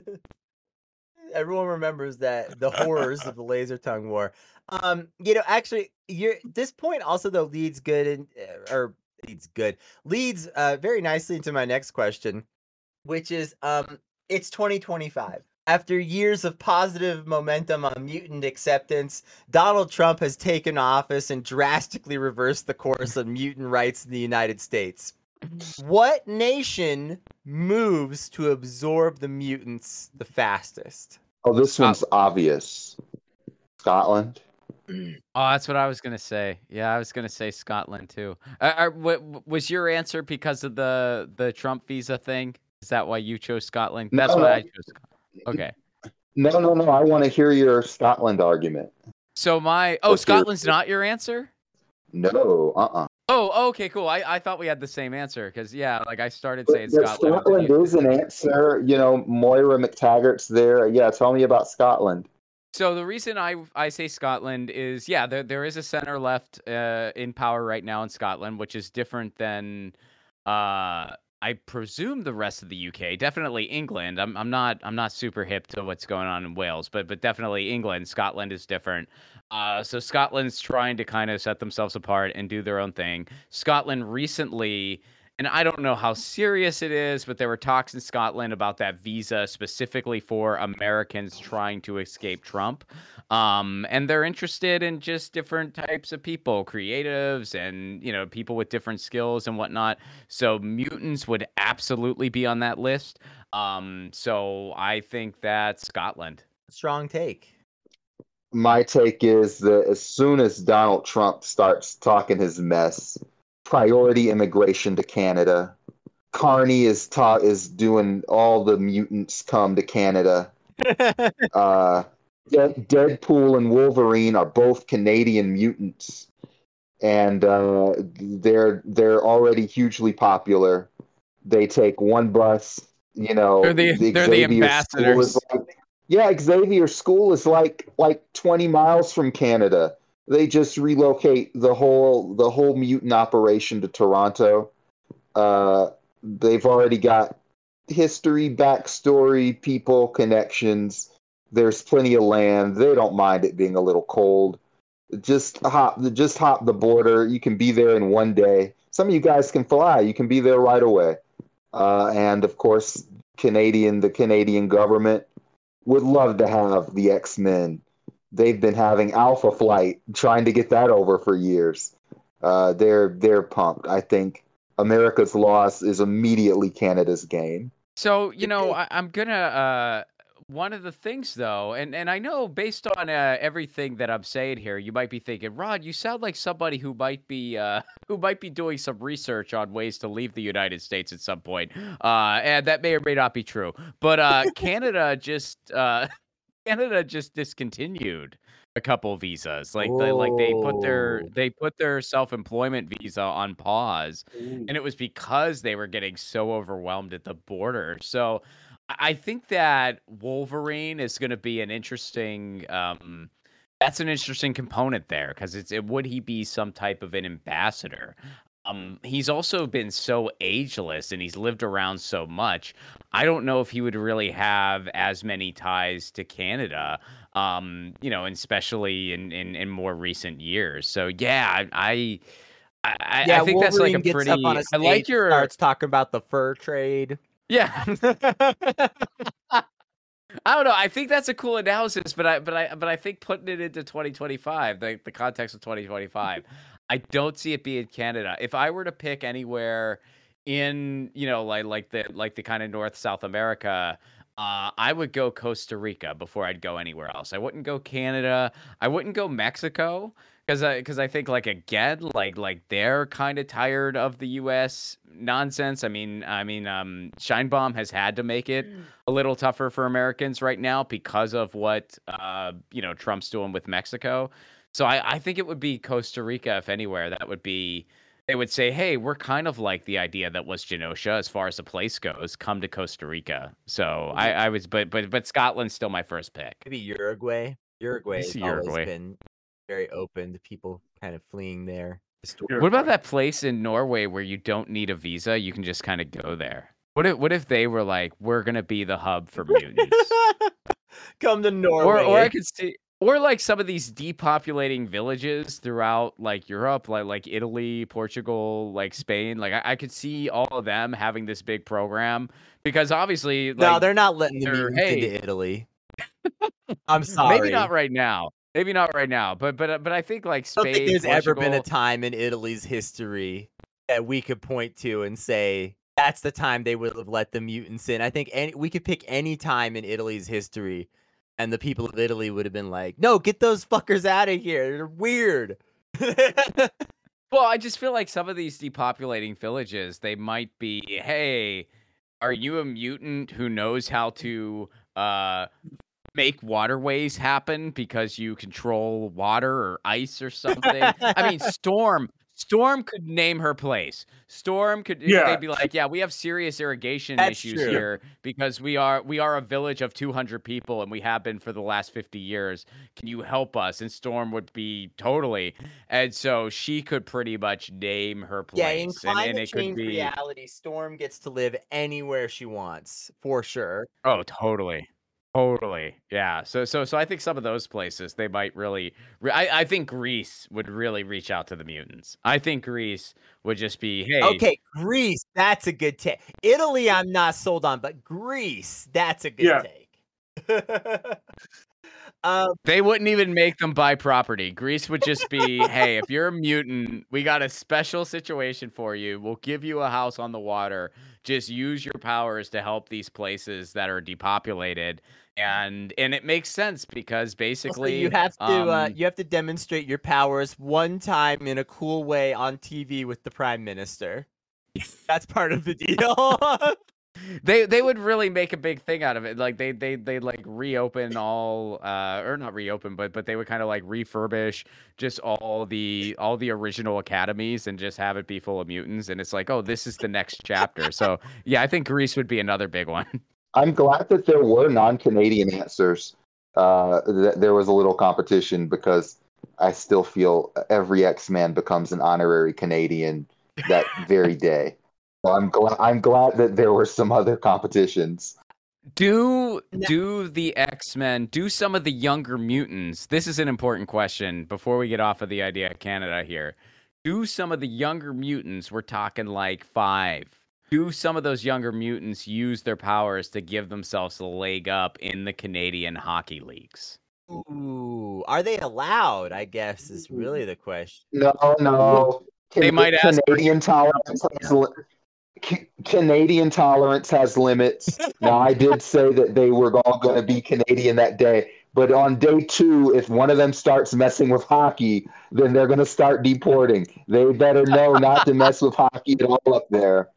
everyone remembers that the horrors of the Laser Tongue War. Um, you know, actually, you're this point also though leads good and or leads good leads uh very nicely into my next question, which is um, it's twenty twenty-five. After years of positive momentum on mutant acceptance, Donald Trump has taken office and drastically reversed the course of mutant rights in the United States. What nation moves to absorb the mutants the fastest? Oh, this one's obvious. Scotland. Oh, that's what I was gonna say. Yeah, I was gonna say Scotland too. Uh, are, w- was your answer because of the the Trump visa thing? Is that why you chose Scotland? That's No, why no. I chose Scotland. Okay. No, no, no. I want to hear your Scotland argument. So my oh, What's your- Scotland's not your answer? No, uh-uh. Oh, okay, cool. I, I thought we had the same answer because yeah, like I started saying But Scotland. Scotland is an answer. You know, Moira McTaggart's there. Yeah, tell me about Scotland. So the reason I I say Scotland is yeah, there there is a center left uh, in power right now in Scotland, which is different than uh I presume the rest of the U K. Definitely England. I'm I'm not I'm not super hip to what's going on in Wales, but but definitely England. Scotland is different. Uh, so Scotland's trying to kind of set themselves apart and do their own thing. Scotland recently. And I don't know how serious it is, but there were talks in Scotland about that visa specifically for Americans trying to escape Trump. Um, and they're interested in just different types of people, creatives and, you know, people with different skills and whatnot. So mutants would absolutely be on that list. Um, so I think that's Scotland. Strong take. My take is that as soon as Donald Trump starts talking his mess, priority immigration to Canada. Carney is ta- is doing all the mutants come to Canada. uh, De- Deadpool and Wolverine are both Canadian mutants, and uh, they're they're already hugely popular. They take one bus, you know. They're the, they're the Xavier School is ambassadors. like, yeah, Xavier School is like like twenty miles from Canada. They just relocate the whole the whole mutant operation to Toronto. Uh, they've already got history, backstory, people, connections. There's plenty of land. They don't mind it being a little cold. Just hop, just hop the border. You can be there in one day. Some of you guys can fly. You can be there right away. Uh, and of course, Canadian, the Canadian government would love to have the X-Men. They've been having Alpha Flight, trying to get that over for years. Uh, they're they're pumped. I think America's loss is immediately Canada's gain. So, you know, I, I'm gonna uh one of the things though, and and I know based on uh, everything that I'm saying here, you might be thinking, Rod, you sound like somebody who might be uh, who might be doing some research on ways to leave the United States at some point, uh, and that may or may not be true. But uh, Canada just uh, Canada just discontinued a couple visas. Like they like they put their Oh. they put their self-employment visa on pause, Ooh. and it was because they were getting so overwhelmed at the border. So I I think that Wolverine is going to be an interesting. Um, that's an interesting component there because it's it, would he be some type of an ambassador? Um, he's also been so ageless and he's lived around so much. I don't know if he would really have as many ties to Canada, um, you know, and especially in, in, in more recent years. So yeah, I I, I, Yeah, I think that's like a Wolverine gets pretty. up on a I stage like and your starts talking about the fur trade. yeah. I don't know. I think that's a cool analysis, but I but I but I think putting it into twenty twenty-five, the the context of twenty twenty-five, I don't see it being Canada. If I were to pick anywhere in, you know, like like the like the kind of North South America, uh, I would go Costa Rica before I'd go anywhere else. I wouldn't go Canada. I wouldn't go Mexico because I because I think like again like like they're kind of tired of the U S nonsense. I mean I mean um Scheinbaum has had to make it a little tougher for Americans right now because of what uh you know Trump's doing with Mexico. So I I think it would be Costa Rica if anywhere. That would be they would say, hey, we're kind of like the idea that was Genosha as far as the place goes. Come to Costa Rica. So I I was but but but Scotland's still my first pick. Maybe Uruguay. Uruguay Let's has see always Uruguay. been very open to people kind of fleeing there. What about that place in Norway where you don't need a visa? You can just kind of go there. What if what if they were like, we're gonna be the hub for mutants? Come to Norway. Or or I could see or like some of these depopulating villages throughout like Europe, like like Italy, Portugal, like Spain. Like I, I could see all of them having this big program because obviously like, no, they're not letting the they're- mutants hey. into Italy. I'm sorry. maybe not right now. Maybe not right now. But but but I think like I Spain. don't think there's ever been a Portugal- time in Italy's history that we could point to and say that's the time they would have let the mutants in. I think any we could pick any time in Italy's history, and the people of Italy would have been like, "No, get those fuckers out of here. They're weird." Well, I just feel like some of these depopulating villages, they might be, hey, are you a mutant who knows how to uh make waterways happen because you control water or ice or something? I mean, Storm Storm could name her place. Storm could Yeah. they'd be like, yeah, we have serious irrigation That's issues true. here because we are we are a village of two hundred people and we have been for the last fifty years. Can you help us? And Storm would be totally. And so she could pretty much name her place. Yeah, in and, climate and it could change be reality, Storm gets to live anywhere she wants, for sure. Oh, totally. Totally. Yeah. So so so I think some of those places they might really re- I, I think Greece would really reach out to the mutants. I think Greece would just be, hey, Okay, Greece, that's a good take. Italy, I'm not sold on, but Greece, that's a good Yeah. take. um, they wouldn't even make them buy property. Greece would just be, hey, if you're a mutant, we got a special situation for you. We'll give you a house on the water. Just use your powers to help these places that are depopulated. And and it makes sense because also, basically you have to uh, um, you have to demonstrate your powers one time in a cool way on T V with the prime minister. That's part of the deal. They they would really make a big thing out of it. Like they they they like reopen all uh or not reopen, but but they would kind of like refurbish just all the all the original academies and just have it be full of mutants. And it's like, oh, this is the next chapter. So yeah, I think Greece would be another big one. I'm glad that there were non-Canadian answers. Uh, that there was a little competition because I still feel every X-Man becomes an honorary Canadian that very day. So I'm glad. I'm glad that there were some other competitions. Do do the X-Men, do some of the younger mutants? This is an important question before we get off of the idea of Canada here. Do some of the younger mutants, we're talking like five, do some of those younger mutants use their powers to give themselves a leg up in the Canadian hockey leagues? Ooh, are they allowed? I guess is really the question. No, no. They might ask- Canadian talent has li- C- Canadian tolerance has limits. Now, I did say that they were all going to be Canadian that day, but on day two, if one of them starts messing with hockey, then they're going to start deporting. They better know not to mess with hockey at all up there.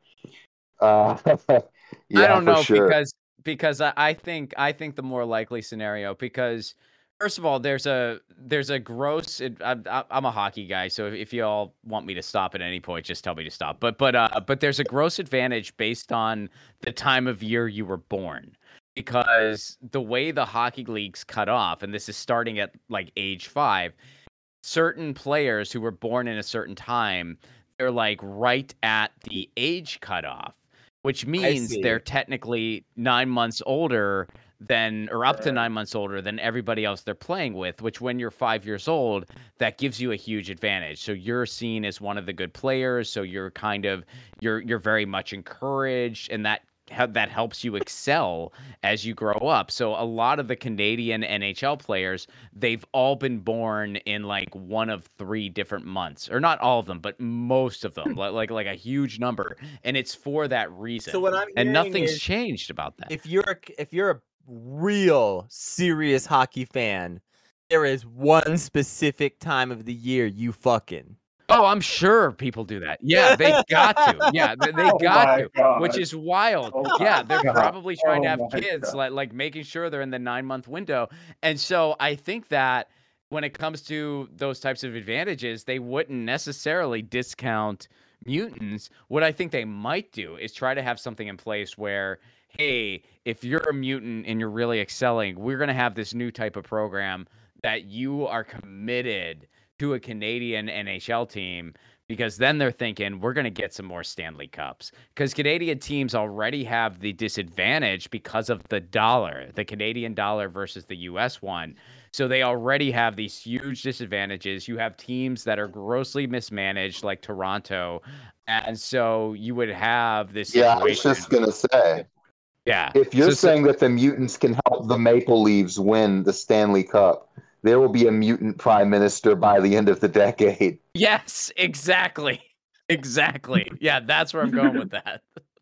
Uh, yeah, I don't for know sure. because because I, I think I think the more likely scenario, because first of all, there's a there's a gross. It, I, I, I'm a hockey guy, so if, if you all want me to stop at any point, just tell me to stop. But but uh, but there's a gross advantage based on the time of year you were born, because the way the hockey leagues cut off, and this is starting at like age five, certain players who were born in a certain time, they're like right at the age cutoff, which means see. they're technically nine months older than, or up to nine months older than everybody else they're playing with, which when you're five years old, that gives you a huge advantage. So you're seen as one of the good players. So you're kind of, you're, you're very much encouraged, and that that helps you excel as you grow up. So a lot of the Canadian N H L players, they've all been born in like one of three different months, or not all of them, but most of them, like, like, like a huge number. And it's for that reason. So what I'm and hearing nothing's is, changed about that. If you're a, if you're a real serious hockey fan, there is one specific time of the year you fucking. Oh, I'm sure people do that. Yeah, they got to. Yeah, they, they Oh got my to, God. which is wild. Oh yeah, my they're God. probably trying to Oh have my kids, God. like like making sure they're in the nine month window. And so I think that when it comes to those types of advantages, they wouldn't necessarily discount mutants. What I think they might do is try to have something in place where, hey, if you're a mutant and you're really excelling, we're going to have this new type of program that you are committed to a Canadian N H L team, because then they're thinking we're going to get some more Stanley Cups, because Canadian teams already have the disadvantage because of the dollar, the Canadian dollar versus the U S one. So they already have these huge disadvantages. You have teams that are grossly mismanaged like Toronto. And so you would have this Yeah, situation. I was just going to say. Yeah. If you're So- so- saying that the mutants can help the Maple Leafs win the Stanley Cup, there will be a mutant prime minister by the end of the decade. Yes, exactly. Exactly. Yeah, that's where I'm going with that.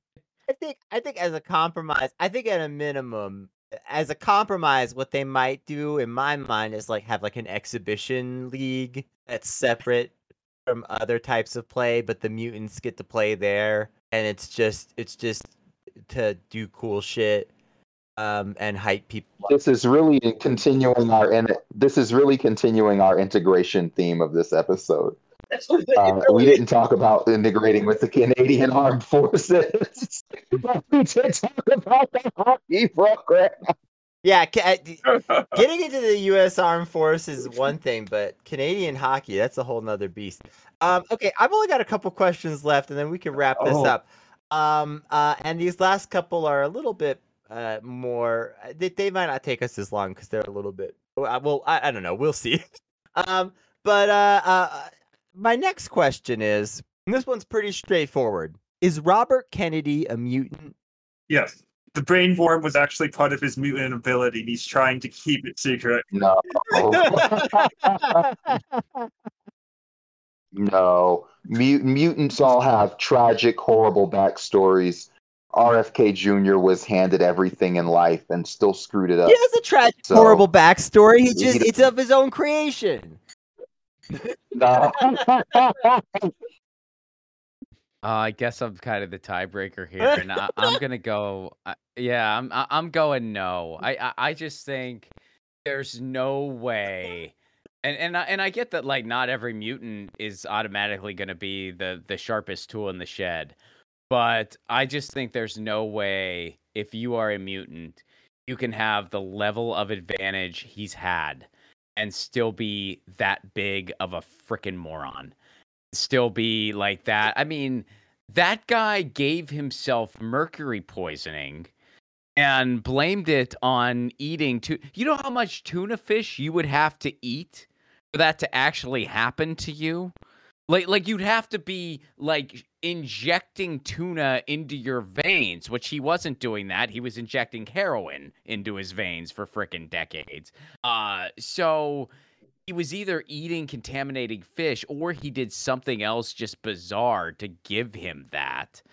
I think I think as a compromise, I think at a minimum, as a compromise, what they might do in my mind is like have like an exhibition league that's separate from other types of play, but the mutants get to play there, and it's just it's just to do cool shit. Um, and hype people up. This is really continuing our in, this is really continuing our integration theme of this episode. Uh, we didn't talk about integrating with the Canadian Armed Forces, but we did talk about the hockey program. Yeah, ca- getting into the U S Armed Forces is one thing, but Canadian hockey, that's a whole nother beast. Um, okay, I've only got a couple questions left, and then we can wrap this Oh. up. Um, uh, and these last couple are a little bit uh, more, they, they might not take us as long because they're a little bit, well, I, I don't know, we'll see. um, but uh, uh, my next question is, and this one's pretty straightforward. Is Robert Kennedy a mutant? Yes. The brain worm was actually part of his mutant ability, and he's trying to keep it secret. No. No. Mut- mutants all have tragic, horrible backstories. R F K Junior was handed everything in life and still screwed it up. He has a tragic, So, horrible backstory. He he just, don't- it's of his own creation. No. Uh, I guess I'm kind of the tiebreaker here, and I, I'm gonna go. Uh, yeah, I'm. I, I'm going no. I, I. I just think there's no way, and and I, and I get that like not every mutant is automatically gonna be the the sharpest tool in the shed, but I just think there's no way if you are a mutant, you can have the level of advantage he's had, and still be that big of a freaking moron. Still be like that. I mean, that guy gave himself mercury poisoning and blamed it on eating tu- you know how much tuna fish you would have to eat for that to actually happen to you? Like like you'd have to be like injecting tuna into your veins, which he wasn't doing that. He was injecting heroin into his veins for frickin' decades. Uh so he was either eating contaminating fish or he did something else just bizarre to give him that.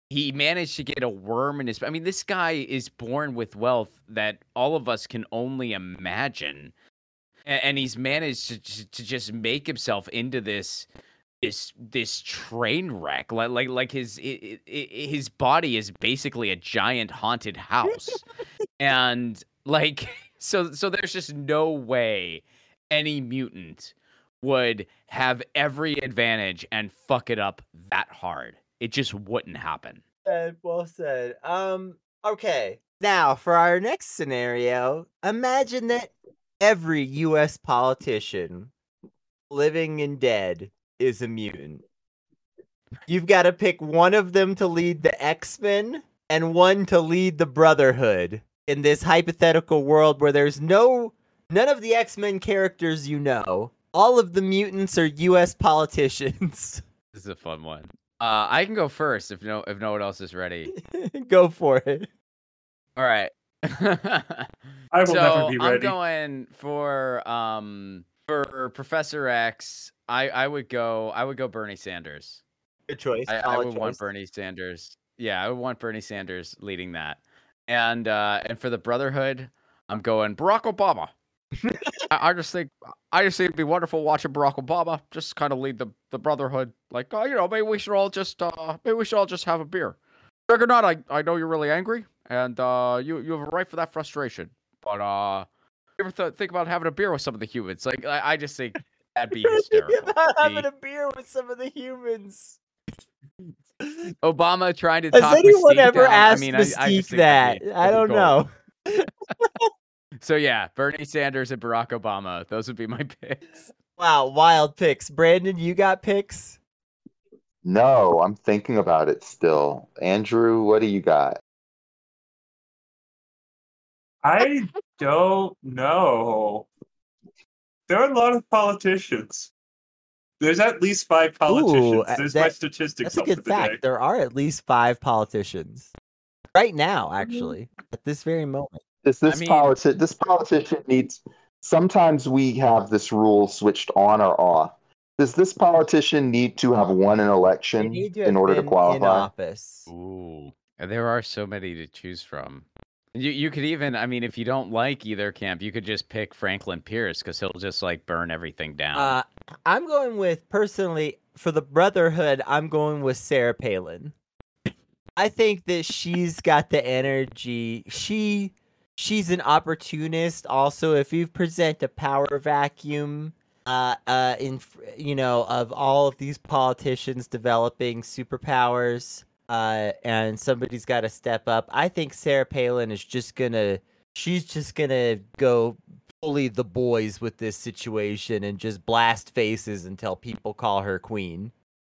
he managed to get a worm in his. I mean, this guy is born with wealth that all of us can only imagine, and, and he's managed to to just make himself into this this this train wreck. Like like like his it, it, his body is basically a giant haunted house, and like so so there's just no way any mutant would have every advantage and fuck it up that hard. It just wouldn't happen. Uh, well said. Um. Okay. Now for our next scenario, imagine that every U S politician, living and dead, is a mutant. You've got to pick one of them to lead the X-Men and one to lead the Brotherhood in this hypothetical world where there's no none of the X-Men characters you know. All of the mutants are U S politicians. This is a fun one. Uh, I can go first if no if no one else is ready. Go for it. All right. I will so never be ready. I'm going for um for Professor X. I I would go I would go Bernie Sanders. Good choice. I, I Solid would choice. want Bernie Sanders. Yeah, I would want Bernie Sanders leading that. And uh, and for the Brotherhood, I'm going Barack Obama. I, I just think I just think it'd be wonderful watching Barack Obama just kind of lead the, the Brotherhood. Like, oh, you know, maybe we should all just uh, maybe we should all just have a beer. Like or not, I, I know you're really angry, and uh, you you have a right for that frustration. But uh, you ever th- think about having a beer with some of the humans? Like, I, I just think that'd be hysterical. Having a beer with some of the humans. Obama trying to Has talk anyone Mystique ever down. asked I mean, I, I just Mystique think that? that'd be- I that'd don't be know. gold. So yeah, Bernie Sanders and Barack Obama. Those would be my picks. Wow, wild picks. Brandon, you got picks? No, I'm thinking about it still. Andrew, what do you got? I don't know. There are a lot of politicians. There's at least five politicians. Ooh, uh, There's that- my statistics That's a up good for the fact. day. There are at least five politicians. Right now, actually. At this very moment. This this I mean- politi- this politician needs. Sometimes we have this rule switched on or off. Does this politician need to have won an They election need to in have order to been in qualify? office. Ooh, there are so many to choose from. You you could even, I mean, if you don't like either camp, you could just pick Franklin Pierce because he'll just like burn everything down. Uh, I'm going with, personally, for the Brotherhood, I'm going with Sarah Palin. I think that she's got the energy. She she's an opportunist. Also, if you present a power vacuum, uh, uh, in you know, of all of these politicians developing superpowers, uh, and somebody's got to step up, I think Sarah Palin is just gonna. She's just gonna go bully the boys with this situation and just blast faces until people call her queen.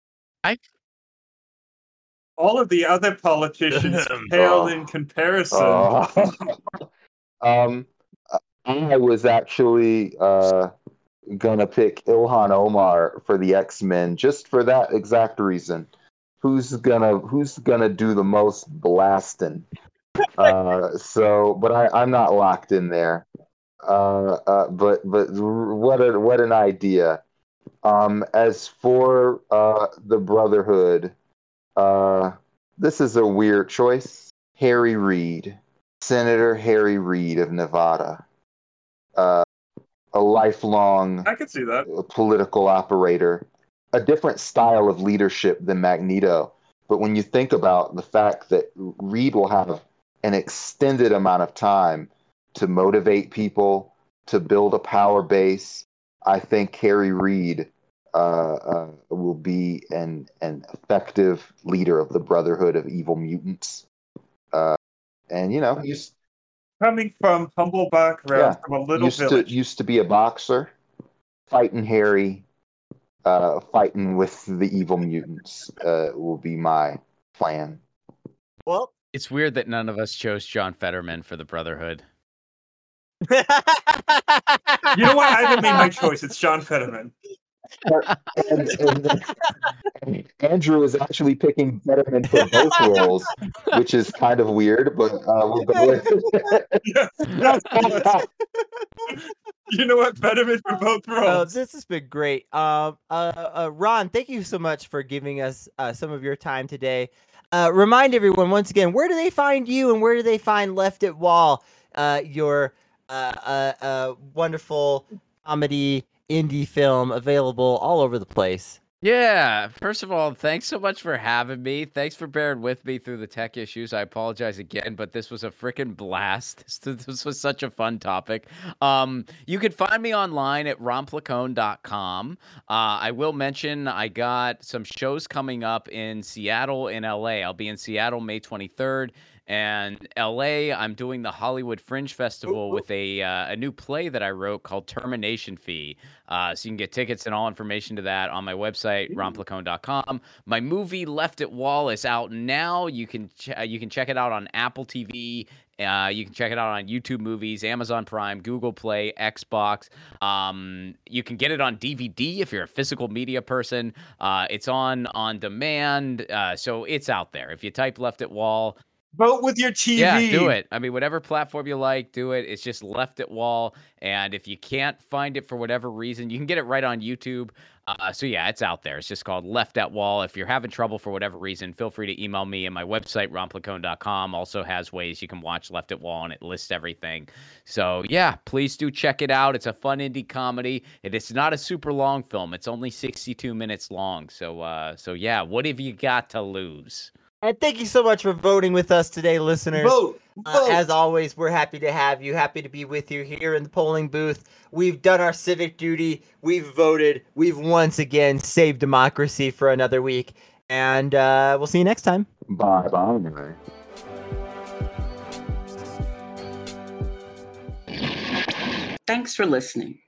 All of the other politicians pale in comparison. Oh. um, I was actually uh, gonna pick Ilhan Omar for the X-Men just for that exact reason. Who's gonna Who's gonna do the most blasting? Uh, so, but I, I'm not locked in there. Uh, uh, but but what a what an idea. Um, as for uh, the Brotherhood, uh, this is a weird choice. Harry Reid, Senator Harry Reid of Nevada, uh, a lifelong I could see that. political operator, a different style of leadership than Magneto. But when you think about the fact that Reid will have an extended amount of time to motivate people, to build a power base, I think Harry Reid uh, uh, will be an an effective leader of the Brotherhood of Evil Mutants. Uh, and you know, he's Coming from humble background, Yeah. from a little used village. to used to be a boxer, fighting Harry, uh, fighting with the evil mutants. Uh, will be my plan. Well, It's weird that none of us chose John Fetterman for the Brotherhood. You know what? I haven't made my choice. It's John Fetterman. And, and, and Andrew is actually picking Fetterman for both roles, which is kind of weird, but uh, we'll go with it. You know what? Fetterman for both Uh, roles. this has been great. Um, uh, uh, Ron, thank you so much for giving us uh, some of your time today. uh, remind everyone once again, where do they find you and where do they find Left at Wall, uh, your uh, uh, uh, wonderful comedy indie film available all over the place? Yeah, first of all, thanks so much for having me. Thanks for bearing with me through the tech issues. I apologize again, but this was a freaking blast. This, this was such a fun topic. Um, you can find me online at ron placone dot com. Uh, I will mention I got some shows coming up in Seattle and L A. I'll be in Seattle May twenty-third. And L A, I'm doing the Hollywood Fringe Festival with a uh, a new play that I wrote called Termination Fee. Uh, so you can get tickets and all information to that on my website, ron placone dot com. My movie Left at Wall is out now. You can ch- you can check it out on Apple T V. Uh, you can check it out on YouTube Movies, Amazon Prime, Google Play, Xbox. Um, you can get it on D V D if you're a physical media person. Uh, it's on on demand, uh, so it's out there. If you type Left at Wall, vote with your T V. Yeah, do it. I mean, whatever platform you like, do it. It's just Left at Wall. And if you can't find it for whatever reason, you can get it right on YouTube. Uh, so yeah, it's out there. It's just called Left at Wall. If you're having trouble for whatever reason, feel free to email me. And my website, ron placone dot com, also has ways you can watch Left at Wall, and it lists everything. So yeah, please do check it out. It's a fun indie comedy. It is not a super long film. It's only sixty-two minutes long. So uh, so yeah, what have you got to lose? And thank you so much for voting with us today, listeners. Vote, Uh, vote. as always, we're happy to have you, happy to be with you here in the polling booth. We've done our civic duty. We've voted. We've once again saved democracy for another week. And uh, we'll see you next time. Bye bye. Thanks for listening.